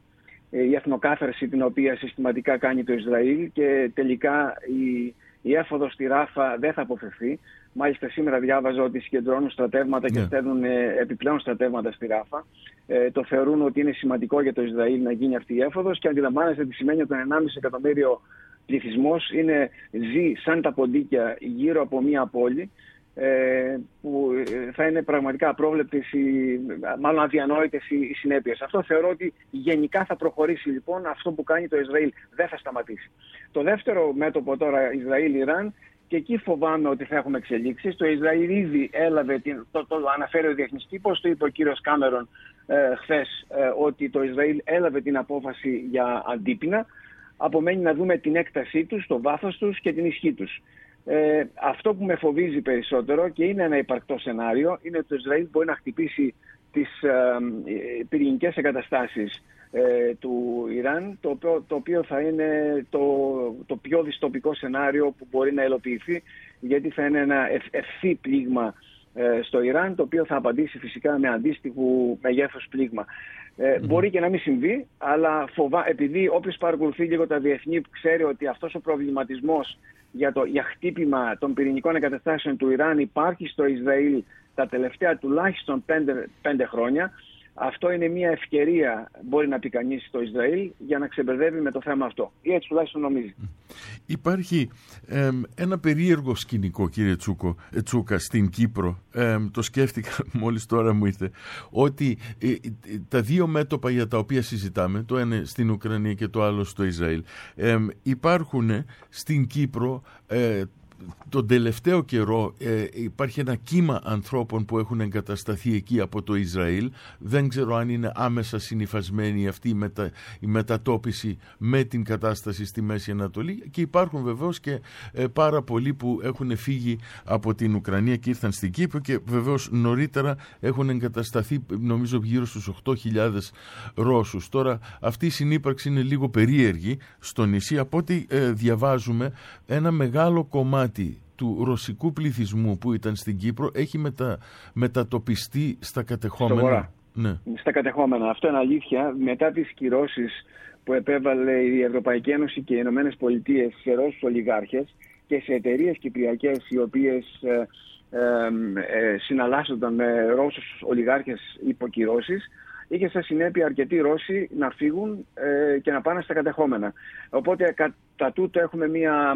η εθνοκάθαρση την οποία συστηματικά κάνει το Ισραήλ και τελικά η, η έφοδος στη Ράφα δεν θα αποφευθεί. Μάλιστα σήμερα διάβαζα ότι συγκεντρώνουν στρατεύματα και yeah. στέλνουν επιπλέον στρατεύματα στη Ράφα. Ε, το θεωρούν ότι είναι σημαντικό για το Ισραήλ να γίνει αυτή η έφοδος και αντιλαμβάνεστε τι σημαίνει ότι τον ενάμιση εκατομμύριο πληθυσμός είναι, ζει σαν τα ποντίκια γύρω από μία πόλη ε, που θα είναι πραγματικά απρόβλεπτες, μάλλον αδιανόητες οι συνέπειες. Αυτό θεωρώ ότι γενικά θα προχωρήσει λοιπόν αυτό που κάνει το Ισραήλ. Δεν θα σταματήσει. Το δεύτερο μέτωπο τώρα Ισραήλ-Ιράν, και εκεί φοβάμαι ότι θα έχουμε εξελίξεις. Το Ισραήλ ήδη έλαβε, την, το, το αναφέρει ο διεθνής τύπος, το είπε ο κύριος Κάμερον ε, χθες, ε, ότι το Ισραήλ έλαβε την απόφαση για αντίπεινα. Απομένει να δούμε την έκτασή τους, το βάθος τους και την ισχύ τους. Ε, αυτό που με φοβίζει περισσότερο και είναι ένα υπαρκτό σενάριο είναι ότι το Ισραήλ μπορεί να χτυπήσει τις ε, πυρηνικές εγκαταστάσεις ε, του Ιράν, το οποίο, το οποίο θα είναι το, το πιο δυστοπικό σενάριο που μπορεί να ελοποιηθεί, γιατί θα είναι ένα ευ, ευθύ πλήγμα ε, στο Ιράν, το οποίο θα απαντήσει φυσικά με αντίστοιχου μεγέθους πλήγμα. Ε, mm-hmm. Μπορεί και να μην συμβεί, αλλά φοβά, επειδή όποιος παρακολουθεί λίγο τα διεθνή ξέρει ότι αυτός ο προβληματισμός για, το, για χτύπημα των πυρηνικών εγκαταστάσεων του Ιράν υπάρχει στο Ισραήλ τα τελευταία τουλάχιστον πέντε, πέντε χρόνια. Αυτό είναι μια ευκαιρία, μπορεί να πει κανείς, στο Ισραήλ για να ξεμπερδεύει με το θέμα αυτό. Ή έτσι τουλάχιστον νομίζει. Υπάρχει ε, ένα περίεργο σκηνικό, κύριε Τσούκο, ε, Τσούκα, στην Κύπρο. Ε, το σκέφτηκα μόλις τώρα μου ήρθε. Ότι ε, ε, τα δύο μέτωπα για τα οποία συζητάμε, το ένα στην Ουκρανία και το άλλο στο Ισραήλ, ε, υπάρχουν στην Κύπρο ε, τον τελευταίο καιρό ε, υπάρχει ένα κύμα ανθρώπων που έχουν εγκατασταθεί εκεί από το Ισραήλ. Δεν ξέρω αν είναι άμεσα συνυφασμένη αυτή η, μετα, η μετατόπιση με την κατάσταση στη Μέση Ανατολή, και υπάρχουν βεβαίως και ε, πάρα πολλοί που έχουν φύγει από την Ουκρανία και ήρθαν στην Κύπρο, και βεβαίως νωρίτερα έχουν εγκατασταθεί νομίζω γύρω στους οκτώ χιλιάδες Ρώσους. Τώρα αυτή η συνύπαρξη είναι λίγο περίεργη στο νησί. Από ό,τι ε, διαβάζουμε, ένα μεγάλο κομμάτι του ρωσικού πληθυσμού που ήταν στην Κύπρο έχει μετα, μετατοπιστεί στα κατεχόμενα. Ναι. Στα κατεχόμενα. Αυτό είναι αλήθεια. Μετά τις κυρώσεις που επέβαλε η Ευρωπαϊκή Ένωση και οι Ηνωμένες Πολιτείες σε Ρώσους ολιγάρχες και σε εταιρείες κυπριακές οι οποίες ε, ε, ε, συναλλάσσονταν με Ρώσους ολιγάρχες υπό κυρώσεις, είχε σαν συνέπεια αρκετοί Ρώσοι να φύγουν ε, και να πάνε στα κατεχόμενα. Οπότε κατά τούτο έχουμε μία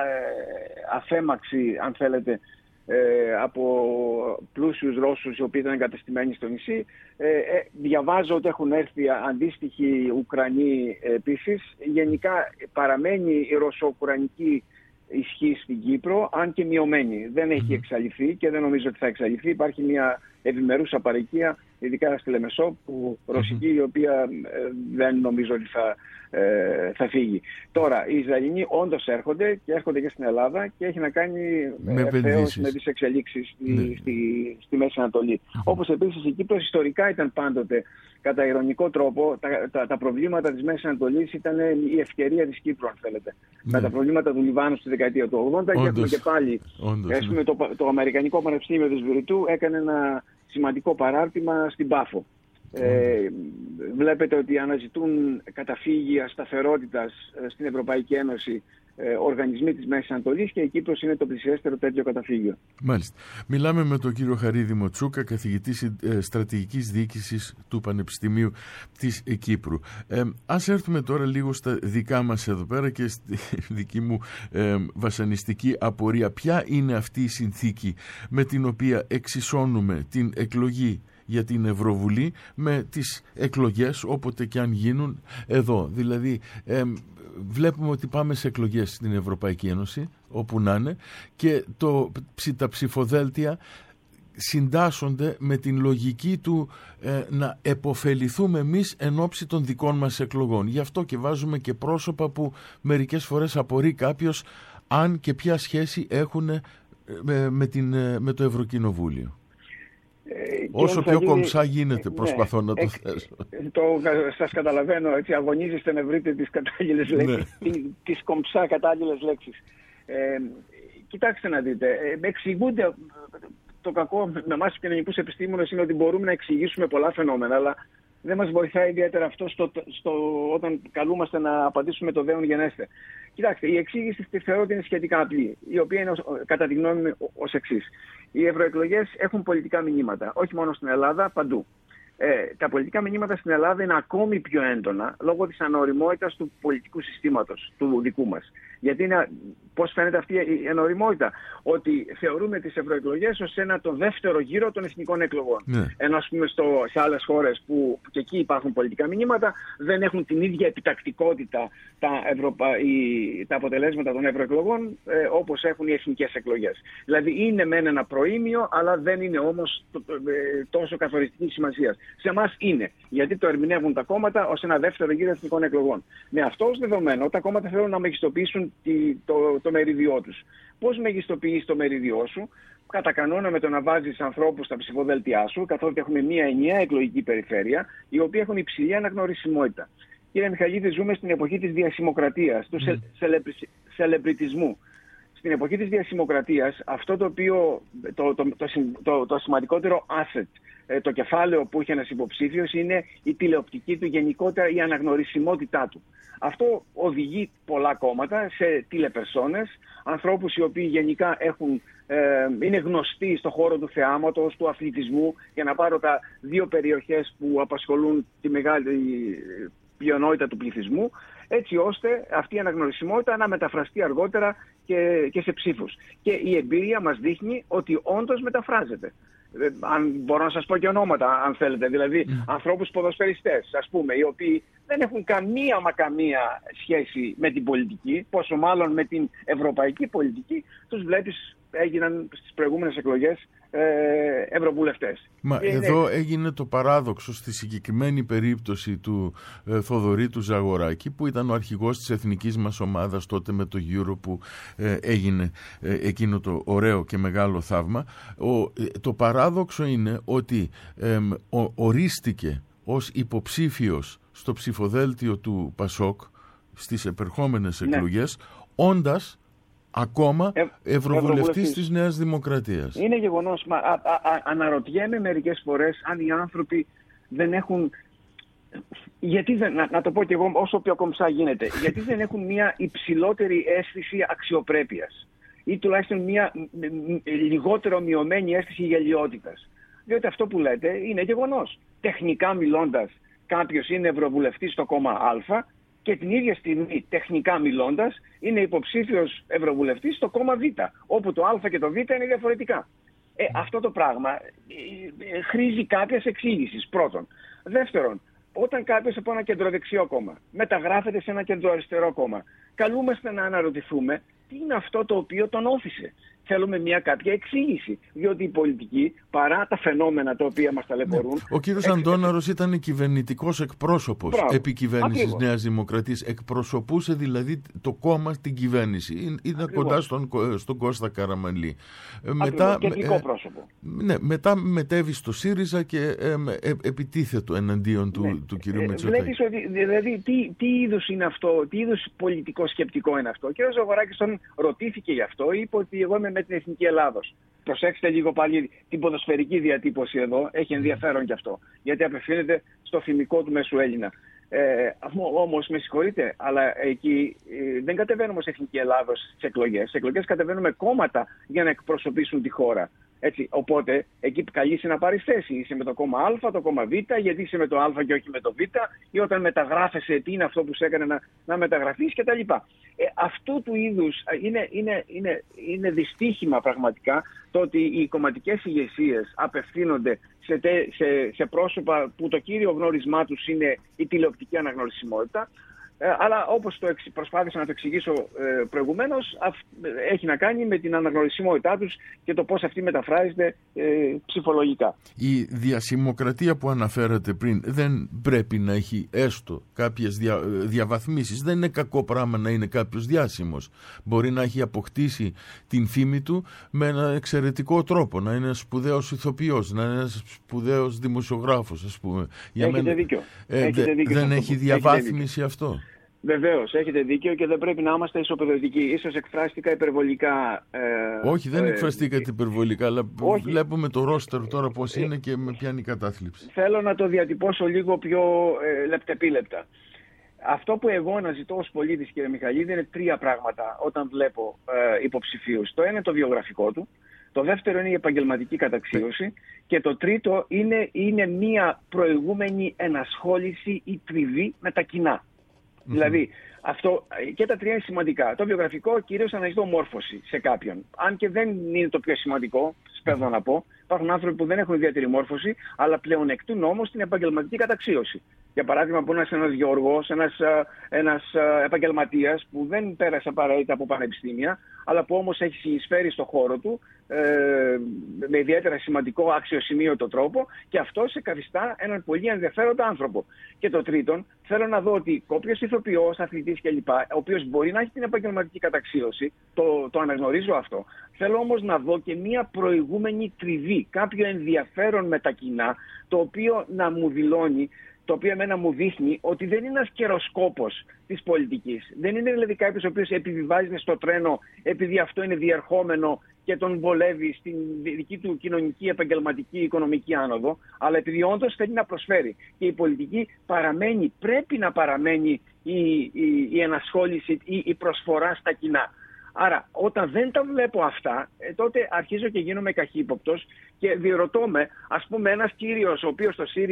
ε, αφέμαξη, αν θέλετε, ε, από πλούσιους Ρώσους οι οποίοι ήταν εγκατεστημένοι στο νησί. Ε, ε, διαβάζω ότι έχουν έρθει αντίστοιχοι Ουκρανοί επίσης. Γενικά παραμένει η ρωσο-ουκρανική ισχύ στην Κύπρο, αν και μειωμένη. Δεν έχει εξαλειφθεί και δεν νομίζω ότι θα εξαλειφθεί. Υπάρχει μια ευημερούσα παροικία, ειδικά στη Λεμεσό, που ρωσική, η οποία ε, δεν νομίζω ότι θα, ε, θα φύγει. Τώρα, οι Ισραηλινοί όντως έρχονται και έρχονται και στην Ελλάδα, και έχει να κάνει με, ευθέως, με τις εξελίξεις στη, ναι. στη, στη Μέση Ανατολή. Mm-hmm. Όπως επίσης η Κύπρος ιστορικά ήταν πάντοτε, κατά ηρωνικό τρόπο, τα, τα, τα προβλήματα της Μέσης Ανατολής ήταν η ευκαιρία της Κύπρου, αν θέλετε. Ναι. Με τα προβλήματα του Λιβάνου στη δεκαετία του ογδόντα, όντως, και έχουμε και πάλι όντως, ας πούμε, ναι. το, το Αμερικανικό Πανεπιστήμιο της Βηρητού έκανε ένα σημαντικό παράρτημα στην Πάφο. Ε, βλέπετε ότι αναζητούν καταφύγια σταθερότητας στην Ευρωπαϊκή Ένωση ε, οργανισμοί της Μέσης Ανατολής, και η Κύπρος είναι το πλησιέστερο τέτοιο καταφύγιο. Μάλιστα. Μιλάμε με τον κύριο Χαρίδη Μοτσούκα, καθηγητής ε, στρατηγικής διοίκησης του Πανεπιστημίου της ε, Κύπρου. Ε, ας έρθουμε τώρα λίγο στα δικά μας εδώ πέρα και στη δική μου ε, βασανιστική απορία. Ποια είναι αυτή η συνθήκη με την οποία εξισώνουμε την εκλογή για την Ευρωβουλή με τις εκλογές όποτε και αν γίνουν εδώ? Δηλαδή ε, βλέπουμε ότι πάμε σε εκλογές στην Ευρωπαϊκή Ένωση, όπου να είναι, και το, τα ψηφοδέλτια συντάσσονται με την λογική του ε, να επωφεληθούμε εμείς εν ώψη των δικών μας εκλογών. Γι' αυτό και βάζουμε και πρόσωπα που μερικές φορές απορεί κάποιος αν και ποια σχέση έχουν ε, με, την, ε, με το Ευρωκοινοβούλιο. Ε, Όσο πιο γίνει, κομψά γίνεται, προσπαθώ ναι, να το εκ, θέσω. Το, σας καταλαβαίνω, έτσι, αγωνίζεστε να βρείτε τις κατάλληλες λέξεις, ναι. τις κομψά κατάλληλες λέξεις. Ε, κοιτάξτε να δείτε, ε, εξηγούνται, το κακό με εμάς τους κοινωνικούς επιστήμονες είναι ότι μπορούμε να εξηγήσουμε πολλά φαινόμενα, αλλά δεν μας βοηθάει ιδιαίτερα αυτό στο, στο, όταν καλούμαστε να απαντήσουμε το δέον γενέστε. Κοιτάξτε, η εξήγηση θεωρώ ότι είναι σχετικά απλή, η οποία είναι κατά τη γνώμη μου ως εξής. Οι ευρωεκλογές έχουν πολιτικά μηνύματα, όχι μόνο στην Ελλάδα, παντού. Ε, τα πολιτικά μηνύματα στην Ελλάδα είναι ακόμη πιο έντονα λόγω της ανοριμότητας του πολιτικού συστήματος, του δικού μας. Γιατί είναι, πώς φαίνεται αυτή η ανοριμότητα? Ότι θεωρούμε τις ευρωεκλογές ως ένα το δεύτερο γύρο των εθνικών εκλογών. Ναι. Ενώ ας πούμε στο, σε άλλες χώρες που, που και εκεί υπάρχουν πολιτικά μηνύματα, δεν έχουν την ίδια επιτακτικότητα τα, Ευρωπα... η, τα αποτελέσματα των ευρωεκλογών ε, όπως έχουν οι εθνικές εκλογές. Δηλαδή είναι μεν ένα προήμιο, αλλά δεν είναι όμως το, το, ε, τόσο καθοριστική σημασία. Σε εμάς είναι, γιατί το ερμηνεύουν τα κόμματα ως ένα δεύτερο γύρο εθνικών εκλογών. Με αυτό ως δεδομένο, τα κόμματα θέλουν να μεγιστοποιήσουν τη, το, το μερίδιό τους. Πώς μεγιστοποιείς το μερίδιό σου? Κατά κανόνα με το να βάζεις ανθρώπους στα ψηφοδέλτιά σου, καθότι έχουμε μια ενιαία εκλογική περιφέρεια, η οποία έχουν υψηλή αναγνωρισιμότητα. Κύριε Μιχαλίδη, ζούμε στην εποχή της διασημοκρατίας, του mm. σελεμπριτισμού. Στην εποχή της διασημοκρατίας, αυτό το οποίο, το, το, το, το, το σημαντικότερο asset, το κεφάλαιο που έχει ένας υποψήφιος, είναι η τηλεοπτική του, γενικότερα η αναγνωρισιμότητά του. Αυτό οδηγεί πολλά κόμματα σε τηλεπερσόνες, ανθρώπους οι οποίοι γενικά έχουν, ε, είναι γνωστοί στον χώρο του θεάματος, του αθλητισμού, για να πάρω τα δύο περιοχές που απασχολούν τη μεγάλη πλειονότητα του πληθυσμού, έτσι ώστε αυτή η αναγνωρισιμότητα να μεταφραστεί αργότερα και, και σε ψήφους. Και η εμπειρία μας δείχνει ότι όντως μεταφράζεται. αν μπορώ να σας πω και ονόματα, αν θέλετε, δηλαδή mm. ανθρώπους ποδοσφαιριστές, ας πούμε, οι οποίοι δεν έχουν καμία μα καμία σχέση με την πολιτική, πόσο μάλλον με την ευρωπαϊκή πολιτική, τους βλέπεις έγιναν στις προηγούμενες εκλογές ε, ευρωβουλευτές. Μα είναι... εδώ έγινε το παράδοξο στη συγκεκριμένη περίπτωση του ε, Θοδωρή του Ζαγοράκη, που ήταν ο αρχηγός της εθνικής μας ομάδας τότε με το Euro που ε, έγινε ε, εκείνο το ωραίο και μεγάλο θαύμα. Ο, ε, το παράδοξο είναι ότι ε, ο, ορίστηκε ως υποψήφιος στο ψηφοδέλτιο του Πασόκ στις επερχόμενες εκλογές, ναι. όντας ακόμα ε, ευρωβουλευτής της Νέας Δημοκρατίας. Είναι γεγονός. Μα, α, α, α, αναρωτιέμαι μερικές φορές αν οι άνθρωποι δεν έχουν... Γιατί δεν, να, να το πω και εγώ όσο πιο κομψά γίνεται, γιατί δεν έχουν μια υψηλότερη αίσθηση αξιοπρέπειας ή τουλάχιστον μια λιγότερο μειωμένη αίσθηση γελιότητας. Διότι αυτό που λέτε είναι γεγονός. Τεχνικά μιλώντας, κάποιος είναι ευρωβουλευτής στο κόμμα Α και την ίδια στιγμή, τεχνικά μιλώντας, είναι υποψήφιος ευρωβουλευτής στο κόμμα Β, όπου το Α και το Β είναι διαφορετικά. Ε, αυτό το πράγμα ε, χρήζει κάποιας εξήγησης, πρώτον. Δεύτερον, όταν κάποιος από ένα κεντροδεξιό κόμμα μεταγράφεται σε ένα κεντροαριστερό κόμμα, καλούμαστε να αναρωτηθούμε τι είναι αυτό το οποίο τον όθησε. Θέλουμε μια κάποια εξήγηση, διότι η πολιτική, παρά τα φαινόμενα τα οποία μας ταλαιπωρούν... Ναι. Ο κύριος εξ... Αντώναρος ήταν κυβερνητικός εκπρόσωπος επί κυβέρνησης Νέας Δημοκρατίας. Εκπροσωπούσε δηλαδή το κόμμα στην κυβέρνηση. Ήταν κοντά στον, στον Κώστα Καραμανλή. Μετά, κεντρικό ε, πρόσωπο. Ναι, μετά μετέβη στο ΣΥΡΙΖΑ και ε, ε, επιτίθετο εναντίον του, ναι. του κυρίου ε, Μητσοτάκη. Βλέπεις ότι, δηλαδή, τι, τι είδους είναι αυτό, τι είδους πολιτικό σκεπτικό είναι αυτό. Ο κύριος Ζαγοράκης τον ρωτήθηκε γι' αυτό, είπε ότι εγώ είμαι με την Εθνική Ελλάδος. Προσέξτε λίγο πάλι την ποδοσφαιρική διατύπωση εδώ, έχει ενδιαφέρον κι αυτό, γιατί απευθύνεται στο φημικό του Μέσου Έλληνα. Ε, όμως, με συγχωρείτε, αλλά εκεί ε, δεν κατεβαίνουμε σε Εθνική Ελλάδος στις εκλογές. Στις εκλογές κατεβαίνουμε κόμματα για να εκπροσωπήσουν τη χώρα. Έτσι, οπότε, εκεί καλείσαι να πάρεις θέση. Είσαι με το κόμμα Α, το κόμμα Β, γιατί είσαι με το Α και όχι με το Β, ή όταν μεταγράφεσαι, τι είναι αυτό που σε έκανε να, να μεταγραφείς κτλ. Ε, αυτού του είδους είναι, είναι, είναι, είναι δυστύχημα πραγματικά το ότι οι κομματικές ηγεσίες απευθύνονται σε, τε, σε, σε πρόσωπα που το κύριο γνώρισμά τους είναι η τηλεοπτική αναγνωρισιμότητα. Ε, αλλά όπως το εξ, προσπάθησα να το εξηγήσω ε, προηγουμένως, αυ, έχει να κάνει με την αναγνωρισιμότητά τους και το πώς αυτή μεταφράζεται ε, ψηφολογικά. Η διασημοκρατία που αναφέρατε πριν δεν πρέπει να έχει έστω κάποιες δια, διαβαθμίσεις. Δεν είναι κακό πράγμα να είναι κάποιος διάσημος. Μπορεί να έχει αποκτήσει την φήμη του με ένα εξαιρετικό τρόπο, να είναι ένας σπουδαίος ηθοποιός, να είναι ένας σπουδαίος δημοσιογράφος, ας πούμε. Για Έχετε μένα, δίκιο. Ε, Έχετε δε, δίκιο δεν έχει διαβάθμιση αυτό. Βεβαίως, έχετε δίκιο και δεν πρέπει να είμαστε ισοπεδωτικοί. Ίσως εκφράστηκα υπερβολικά. Ε, όχι, δεν ε, εκφραστήκατε ε, υπερβολικά, αλλά όχι. Βλέπουμε το ρόστερ τώρα πώς είναι και με πιάνει η κατάθλιψη. Θέλω να το διατυπώσω λίγο πιο ε, λεπτεπίλεπτα. Αυτό που εγώ αναζητώ ως πολίτης, κύριε Μιχαλίδη, είναι τρία πράγματα όταν βλέπω ε, υποψηφίους. Το ένα είναι το βιογραφικό του. Το δεύτερο είναι η επαγγελματική καταξίωση. Και το τρίτο είναι, είναι μια προηγούμενη ενασχόληση ή τριβή με τα κοινά. Mm-hmm. Δηλαδή, αυτό και τα τρία είναι σημαντικά. Το βιογραφικό κυρίως αναζητώ μόρφωση σε κάποιον. Αν και δεν είναι το πιο σημαντικό, σπέβδω να πω. Υπάρχουν άνθρωποι που δεν έχουν ιδιαίτερη μόρφωση, αλλά πλεονεκτούν όμως την επαγγελματική καταξίωση. Για παράδειγμα, μπορεί να είσαι ένας γεωργός, ένας, ένας επαγγελματίας που δεν πέρασε απαραίτητα από πανεπιστήμια, αλλά που όμως έχει συνεισφέρει στο χώρο του ε, με ιδιαίτερα σημαντικό αξιοσημείωτο τρόπο και αυτό σε καθιστά έναν πολύ ενδιαφέροντα άνθρωπο. Και το τρίτον, θέλω να δω ότι όποιος ηθοποιός, αθλητής κλπ., ο οποίος μπορεί να έχει την επαγγελματική καταξίωση, το, το αναγνωρίζω αυτό. Θέλω όμως να δω και μια προηγούμενη τριβή, κάποιο ενδιαφέρον με τα κοινά, το οποίο να μου δηλώνει, το οποίο εμένα μου δείχνει ότι δεν είναι ένας καιροσκόπος της πολιτικής. Δεν είναι δηλαδή κάποιος ο οποίος επιβιβάζεται στο τρένο επειδή αυτό είναι διερχόμενο και τον βολεύει στην δική του κοινωνική, επαγγελματική, οικονομική άνοδο, αλλά επειδή όντως θέλει να προσφέρει. Και η πολιτική παραμένει, πρέπει να παραμένει η, η, η ενασχόληση ή η προσφορά στα κοινά. Άρα, όταν δεν τα βλέπω αυτά, ε, τότε αρχίζω και γίνομαι καχύποπτος και διερωτώ με, ας πούμε, ένας κύριος ο οποίος στο ΣΥΡΙΖΑ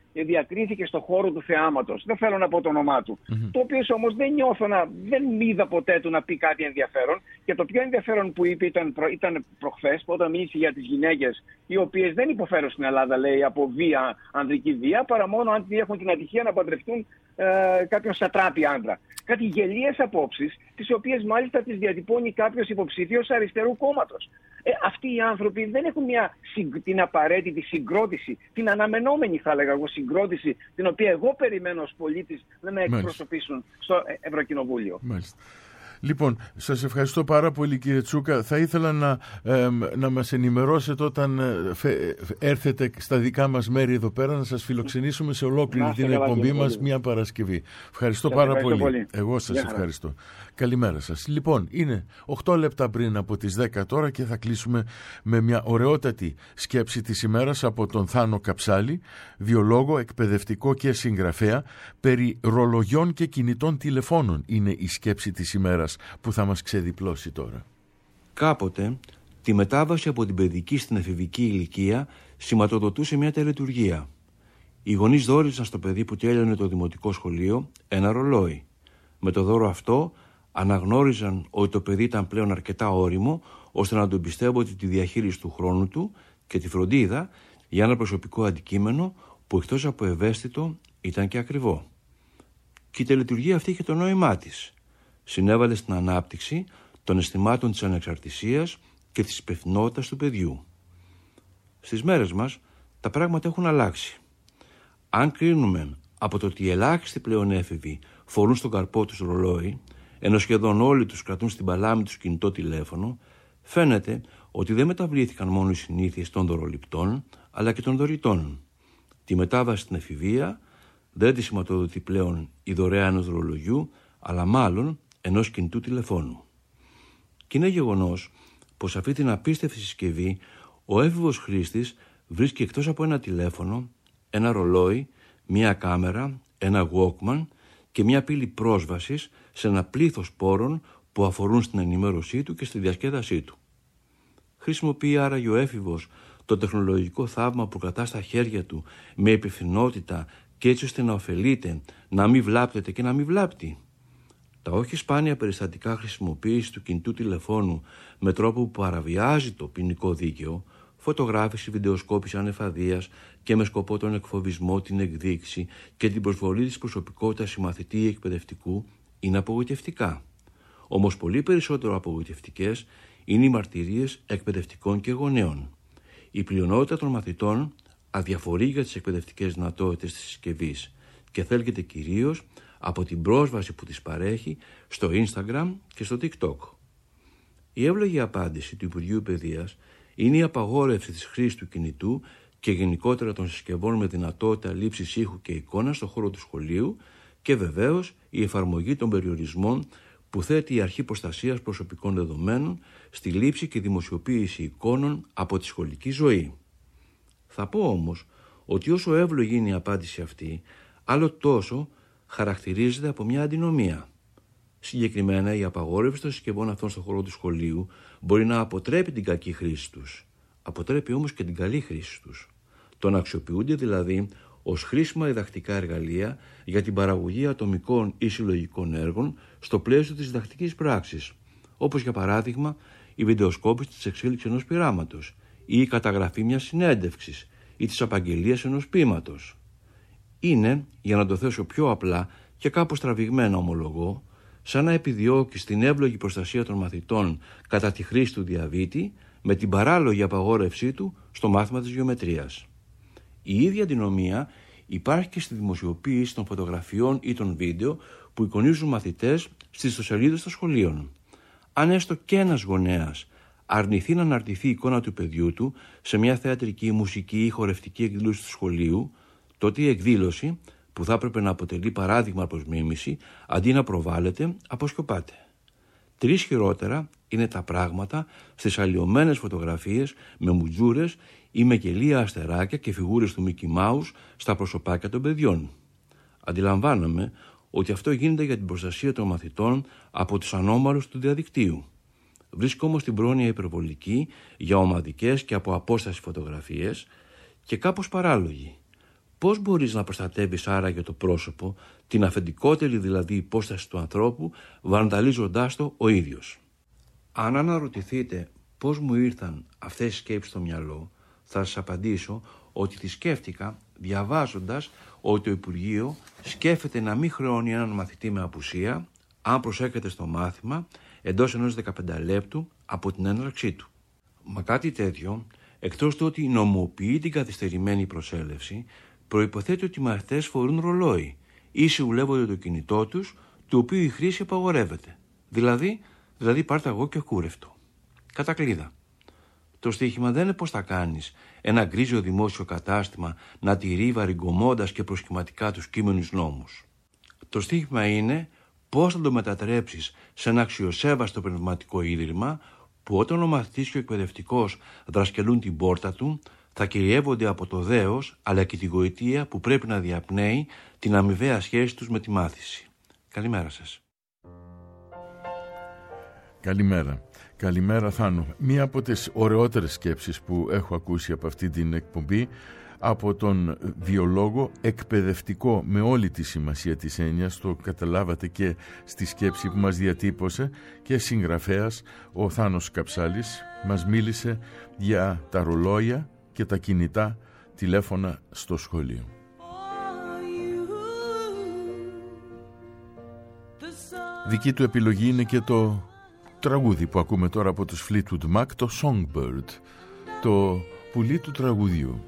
διακρίθηκε στο χώρο του θεάματος. Δεν θέλω να πω το όνομά του. Mm-hmm. Το οποίο όμως δεν νιώθω να, δεν είδα ποτέ του να πει κάτι ενδιαφέρον. Και το πιο ενδιαφέρον που είπε ήταν, προ, ήταν προχθές, όταν μίλησε για τις γυναίκες, οι οποίες δεν υποφέρουν στην Ελλάδα, λέει, από βία, ανδρική βία, παρά μόνο αν έχουν την ατυχία να παντρευτούν ε, κάποιον σατράπη άντρα. Κάτι γελίες απόψεις, τις οποίες μάλιστα τις διατυπώνει κάποιος υποψήφιος αριστερού κόμματος. Ε, αυτοί οι άνθρωποι δεν έχουν μια, την απαραίτητη συγκρότηση, την αναμενόμενη θα έλεγα εγώ συγκρότηση, την οποία εγώ περιμένω ως πολίτης να με εκπροσωπήσουν στο Ευρωκοινοβούλιο. Μάλιστα. Λοιπόν, σας ευχαριστώ πάρα πολύ, κύριε Τσούκα. Θα ήθελα να, ε, να μας ενημερώσετε όταν ε, φε, έρθετε στα δικά μας μέρη εδώ πέρα, να σας φιλοξενήσουμε σε ολόκληρη να, την εκπομπή μας μια Παρασκευή. Ευχαριστώ σας πάρα ευχαριστώ πολύ. πολύ. Εγώ σας Γεια ευχαριστώ. Χαρά. Καλημέρα σας. Λοιπόν, είναι οκτώ λεπτά πριν από τις δέκα τώρα και θα κλείσουμε με μια ωραιότατη σκέψη της ημέρας από τον Θάνο Καψάλη, βιολόγο, εκπαιδευτικό και συγγραφέα. Περί ρολογιών και κινητών τηλεφώνων είναι η σκέψη της ημέρας που θα μας ξεδιπλώσει τώρα. Κάποτε τη μετάβαση από την παιδική στην εφηβική ηλικία σηματοδοτούσε μια τελετουργία. Οι γονείς δώριζαν στο παιδί που τέλειωνε το δημοτικό σχολείο ένα ρολόι. Με το δώρο αυτό αναγνώριζαν ότι το παιδί ήταν πλέον αρκετά ώριμο ώστε να τον πιστεύονται τη διαχείριση του χρόνου του και τη φροντίδα για ένα προσωπικό αντικείμενο που εκτός από ευαίσθητο ήταν και ακριβό. Και η τελετουργία αυτή είχε το νόημά της. Συνέβαλε στην ανάπτυξη των αισθημάτων της ανεξαρτησίας και της υπευθυνότητας του παιδιού. Στις μέρες μας τα πράγματα έχουν αλλάξει. Αν κρίνουμε από το ότι οι ελάχιστοι πλέον έφηβοι φορούν στον καρπό τους ρολόι, ενώ σχεδόν όλοι τους κρατούν στην παλάμη τους κινητό τηλέφωνο, φαίνεται ότι δεν μεταβλήθηκαν μόνο οι συνήθειες των δωροληπτών, αλλά και των δωρητών. Τη μετάβαση στην εφηβεία δεν τη σηματοδοτεί πλέον η δωρεά ενός ρολογιού, αλλά μάλλον ενός κινητού τηλεφώνου. Και είναι γεγονός πως αυτή την απίστευτη συσκευή ο έφηβος χρήστης βρίσκει εκτός από ένα τηλέφωνο, ένα ρολόι, μία κάμερα, ένα Walkman και μία πύλη πρόσβασης σε ένα πλήθος πόρων που αφορούν στην ενημέρωσή του και στη διασκέδασή του. Χρησιμοποιεί άραγε ο έφηβος το τεχνολογικό θαύμα που κρατά στα χέρια του με υπευθυνότητα και έτσι ώστε να ωφελείται, να μην βλάπτεται και να μην βλάπτει. Τα όχι σπάνια περιστατικά χρησιμοποίηση του κινητού τηλεφώνου με τρόπο που παραβιάζει το ποινικό δίκαιο, φωτογράφηση, βιντεοσκόπηση ανεφαδείας και με σκοπό τον εκφοβισμό, την εκδίκηση και την προσβολή της προσωπικότητας συμμαθητή ή εκπαιδευτικού είναι απογοητευτικά. Όμως πολύ περισσότερο απογοητευτικές είναι οι μαρτυρίες εκπαιδευτικών και γονέων. Η πλειονότητα των μαθητών αδιαφορεί για τις εκπαιδευτικές δυνατότητες της συσκευής και θέλκεται κυρίως από την πρόσβαση που της παρέχει στο Instagram και στο TikTok. Η εύλογη απάντηση του Υπουργείου Παιδείας είναι η απαγόρευση της χρήσης του κινητού και γενικότερα των συσκευών με δυνατότητα λήψης ήχου και εικόνας στον χώρο του σχολείου και βεβαίως η εφαρμογή των περιορισμών που θέτει η Αρχή Προστασίας Προσωπικών Δεδομένων στη λήψη και δημοσιοποίηση εικόνων από τη σχολική ζωή. Θα πω όμως ότι όσο εύλογη είναι η απάντηση αυτή, άλλο τόσο χαρακτηρίζεται από μια αντινομία. Συγκεκριμένα, η απαγόρευση των συσκευών αυτών στον χώρο του σχολείου μπορεί να αποτρέπει την κακή χρήση τους. Αποτρέπει όμως και την καλή χρήση τους. Το να αξιοποιούνται δηλαδή ως χρήσιμα διδακτικά εργαλεία για την παραγωγή ατομικών ή συλλογικών έργων στο πλαίσιο της διδακτικής πράξης, όπως για παράδειγμα η βιντεοσκόπηση της εξέλιξης ενός πειράματος ή η καταγραφή μιας συνέντευξης ή της απαγγελίας ενός ποίηματος. Είναι, για να το θέσω πιο απλά και κάπως τραβηγμένα ομολογώ, σαν να επιδιώκει την εύλογη προστασία των μαθητών κατά τη χρήση του διαβήτη με την παράλογη απαγόρευσή του στο μάθημα της γεωμετρίας. Η ίδια αντινομία υπάρχει και στη δημοσιοποίηση των φωτογραφιών ή των βίντεο που εικονίζουν μαθητές στις ιστοσελίδες των σχολείων. Αν έστω και ένας γονέας αρνηθεί να αναρτηθεί η εικόνα του παιδιού του σε μια θεατρική, μουσική ή χορευτική εκδήλωση του σχολείου, τότε η εκδήλωση, που θα έπρεπε να αποτελεί παράδειγμα προς μίμηση, αντί να προβάλλεται, αποσκοπάται. Τρεις χειρότερα είναι τα πράγματα στις αλλοιωμένες φωτογραφίες με μουτζούρες ή με γελία αστεράκια και φιγούρες του Μικι Μάους στα προσωπάκια των παιδιών. Αντιλαμβάνομαι ότι αυτό γίνεται για την προστασία των μαθητών από τους ανώμαλους του διαδικτύου. Βρίσκω όμως την πρόνοια υπερβολική για ομαδικές και από απόσταση φωτογραφίες και κάπως παράλογη. πώς μπορείς να προστατεύεις άραγε το πρόσωπο, την αφεντικότερη δηλαδή υπόσταση του ανθρώπου, βανδαλίζοντάς το ο ίδιος? Αν αναρωτηθείτε πώς μου ήρθαν αυτές οι σκέψεις στο μυαλό, θα σας απαντήσω ότι τις σκέφτηκα διαβάζοντας ότι το Υπουργείο σκέφτεται να μην χρεώνει έναν μαθητή με απουσία, αν προσέρχεται στο μάθημα εντός ενός δεκαπεντάλεπτου από την έναρξή του. Μα κάτι τέτοιο, εκτός του ότι νομοποιεί την καθυστερημένη προσέλευση, προϋποθέτει ότι οι μαθητές φορούν ρολόι ή συμβουλεύονται το κινητό τους, του οποίου η χρήση απαγορεύεται. Δηλαδή, δηλαδή πάρτε αγώ και κούρευτο. Κατακλείδα. Το στοίχημα δεν είναι πώς θα κάνεις ένα γκρίζιο δημόσιο κατάστημα να τηρεί βαριγκωμώντας και προσχηματικά τους κείμενους νόμους. Το στοίχημα είναι πώς θα το μετατρέψεις σε ένα αξιοσέβαστο πνευματικό ίδρυμα που όταν ο μαθητής και ο εκπαιδευτικός δρασκελούν την πόρτα του θα κυριεύονται από το δέος αλλά και τη γοητεία που πρέπει να διαπνέει την αμοιβαία σχέση τους με τη μάθηση. Καλημέρα σας. Καλημέρα. Καλημέρα Θάνο. Μία από τις ωραιότερες σκέψεις που έχω ακούσει από αυτή την εκπομπή, από τον βιολόγο, εκπαιδευτικό με όλη τη σημασία της έννοιας, το καταλάβατε και στη σκέψη που μας διατύπωσε, και συγγραφέας ο Θάνος Καψάλης, μας μίλησε για τα ρολόγια και τα κινητά τηλέφωνα στο σχολείο. Δική του επιλογή είναι και το τραγούδι που ακούμε τώρα από τους Fleetwood Mac, το Songbird, το πουλί του τραγουδιού.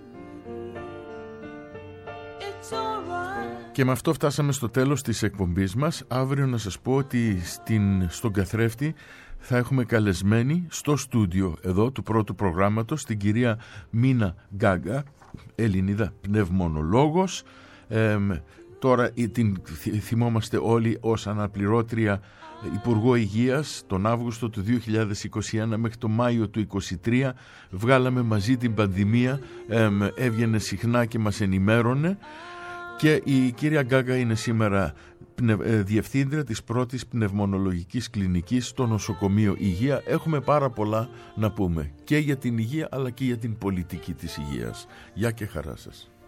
Και με αυτό φτάσαμε στο τέλος της εκπομπής μας. Αύριο να σας πω ότι στην, στον καθρέφτη θα έχουμε καλεσμένη στο στούντιο εδώ του πρώτου προγράμματος την κυρία Μίνα Γκάγκα, Ελληνίδα πνευμονολόγος. Ε, τώρα την θυμόμαστε όλοι ως αναπληρώτρια Υπουργό Υγείας τον Αύγουστο του δύο χιλιάδες είκοσι ένα μέχρι το Μάιο του είκοσι τρία. Βγάλαμε μαζί την πανδημία, ε, έβγαινε συχνά και μας ενημέρωνε. Και η κυρία Γκάγκα είναι σήμερα διευθύντρια της πρώτης πνευμονολογικής κλινικής στο νοσοκομείο Υγεία. Έχουμε πάρα πολλά να πούμε και για την υγεία αλλά και για την πολιτική της υγείας. Γεια και χαρά σας.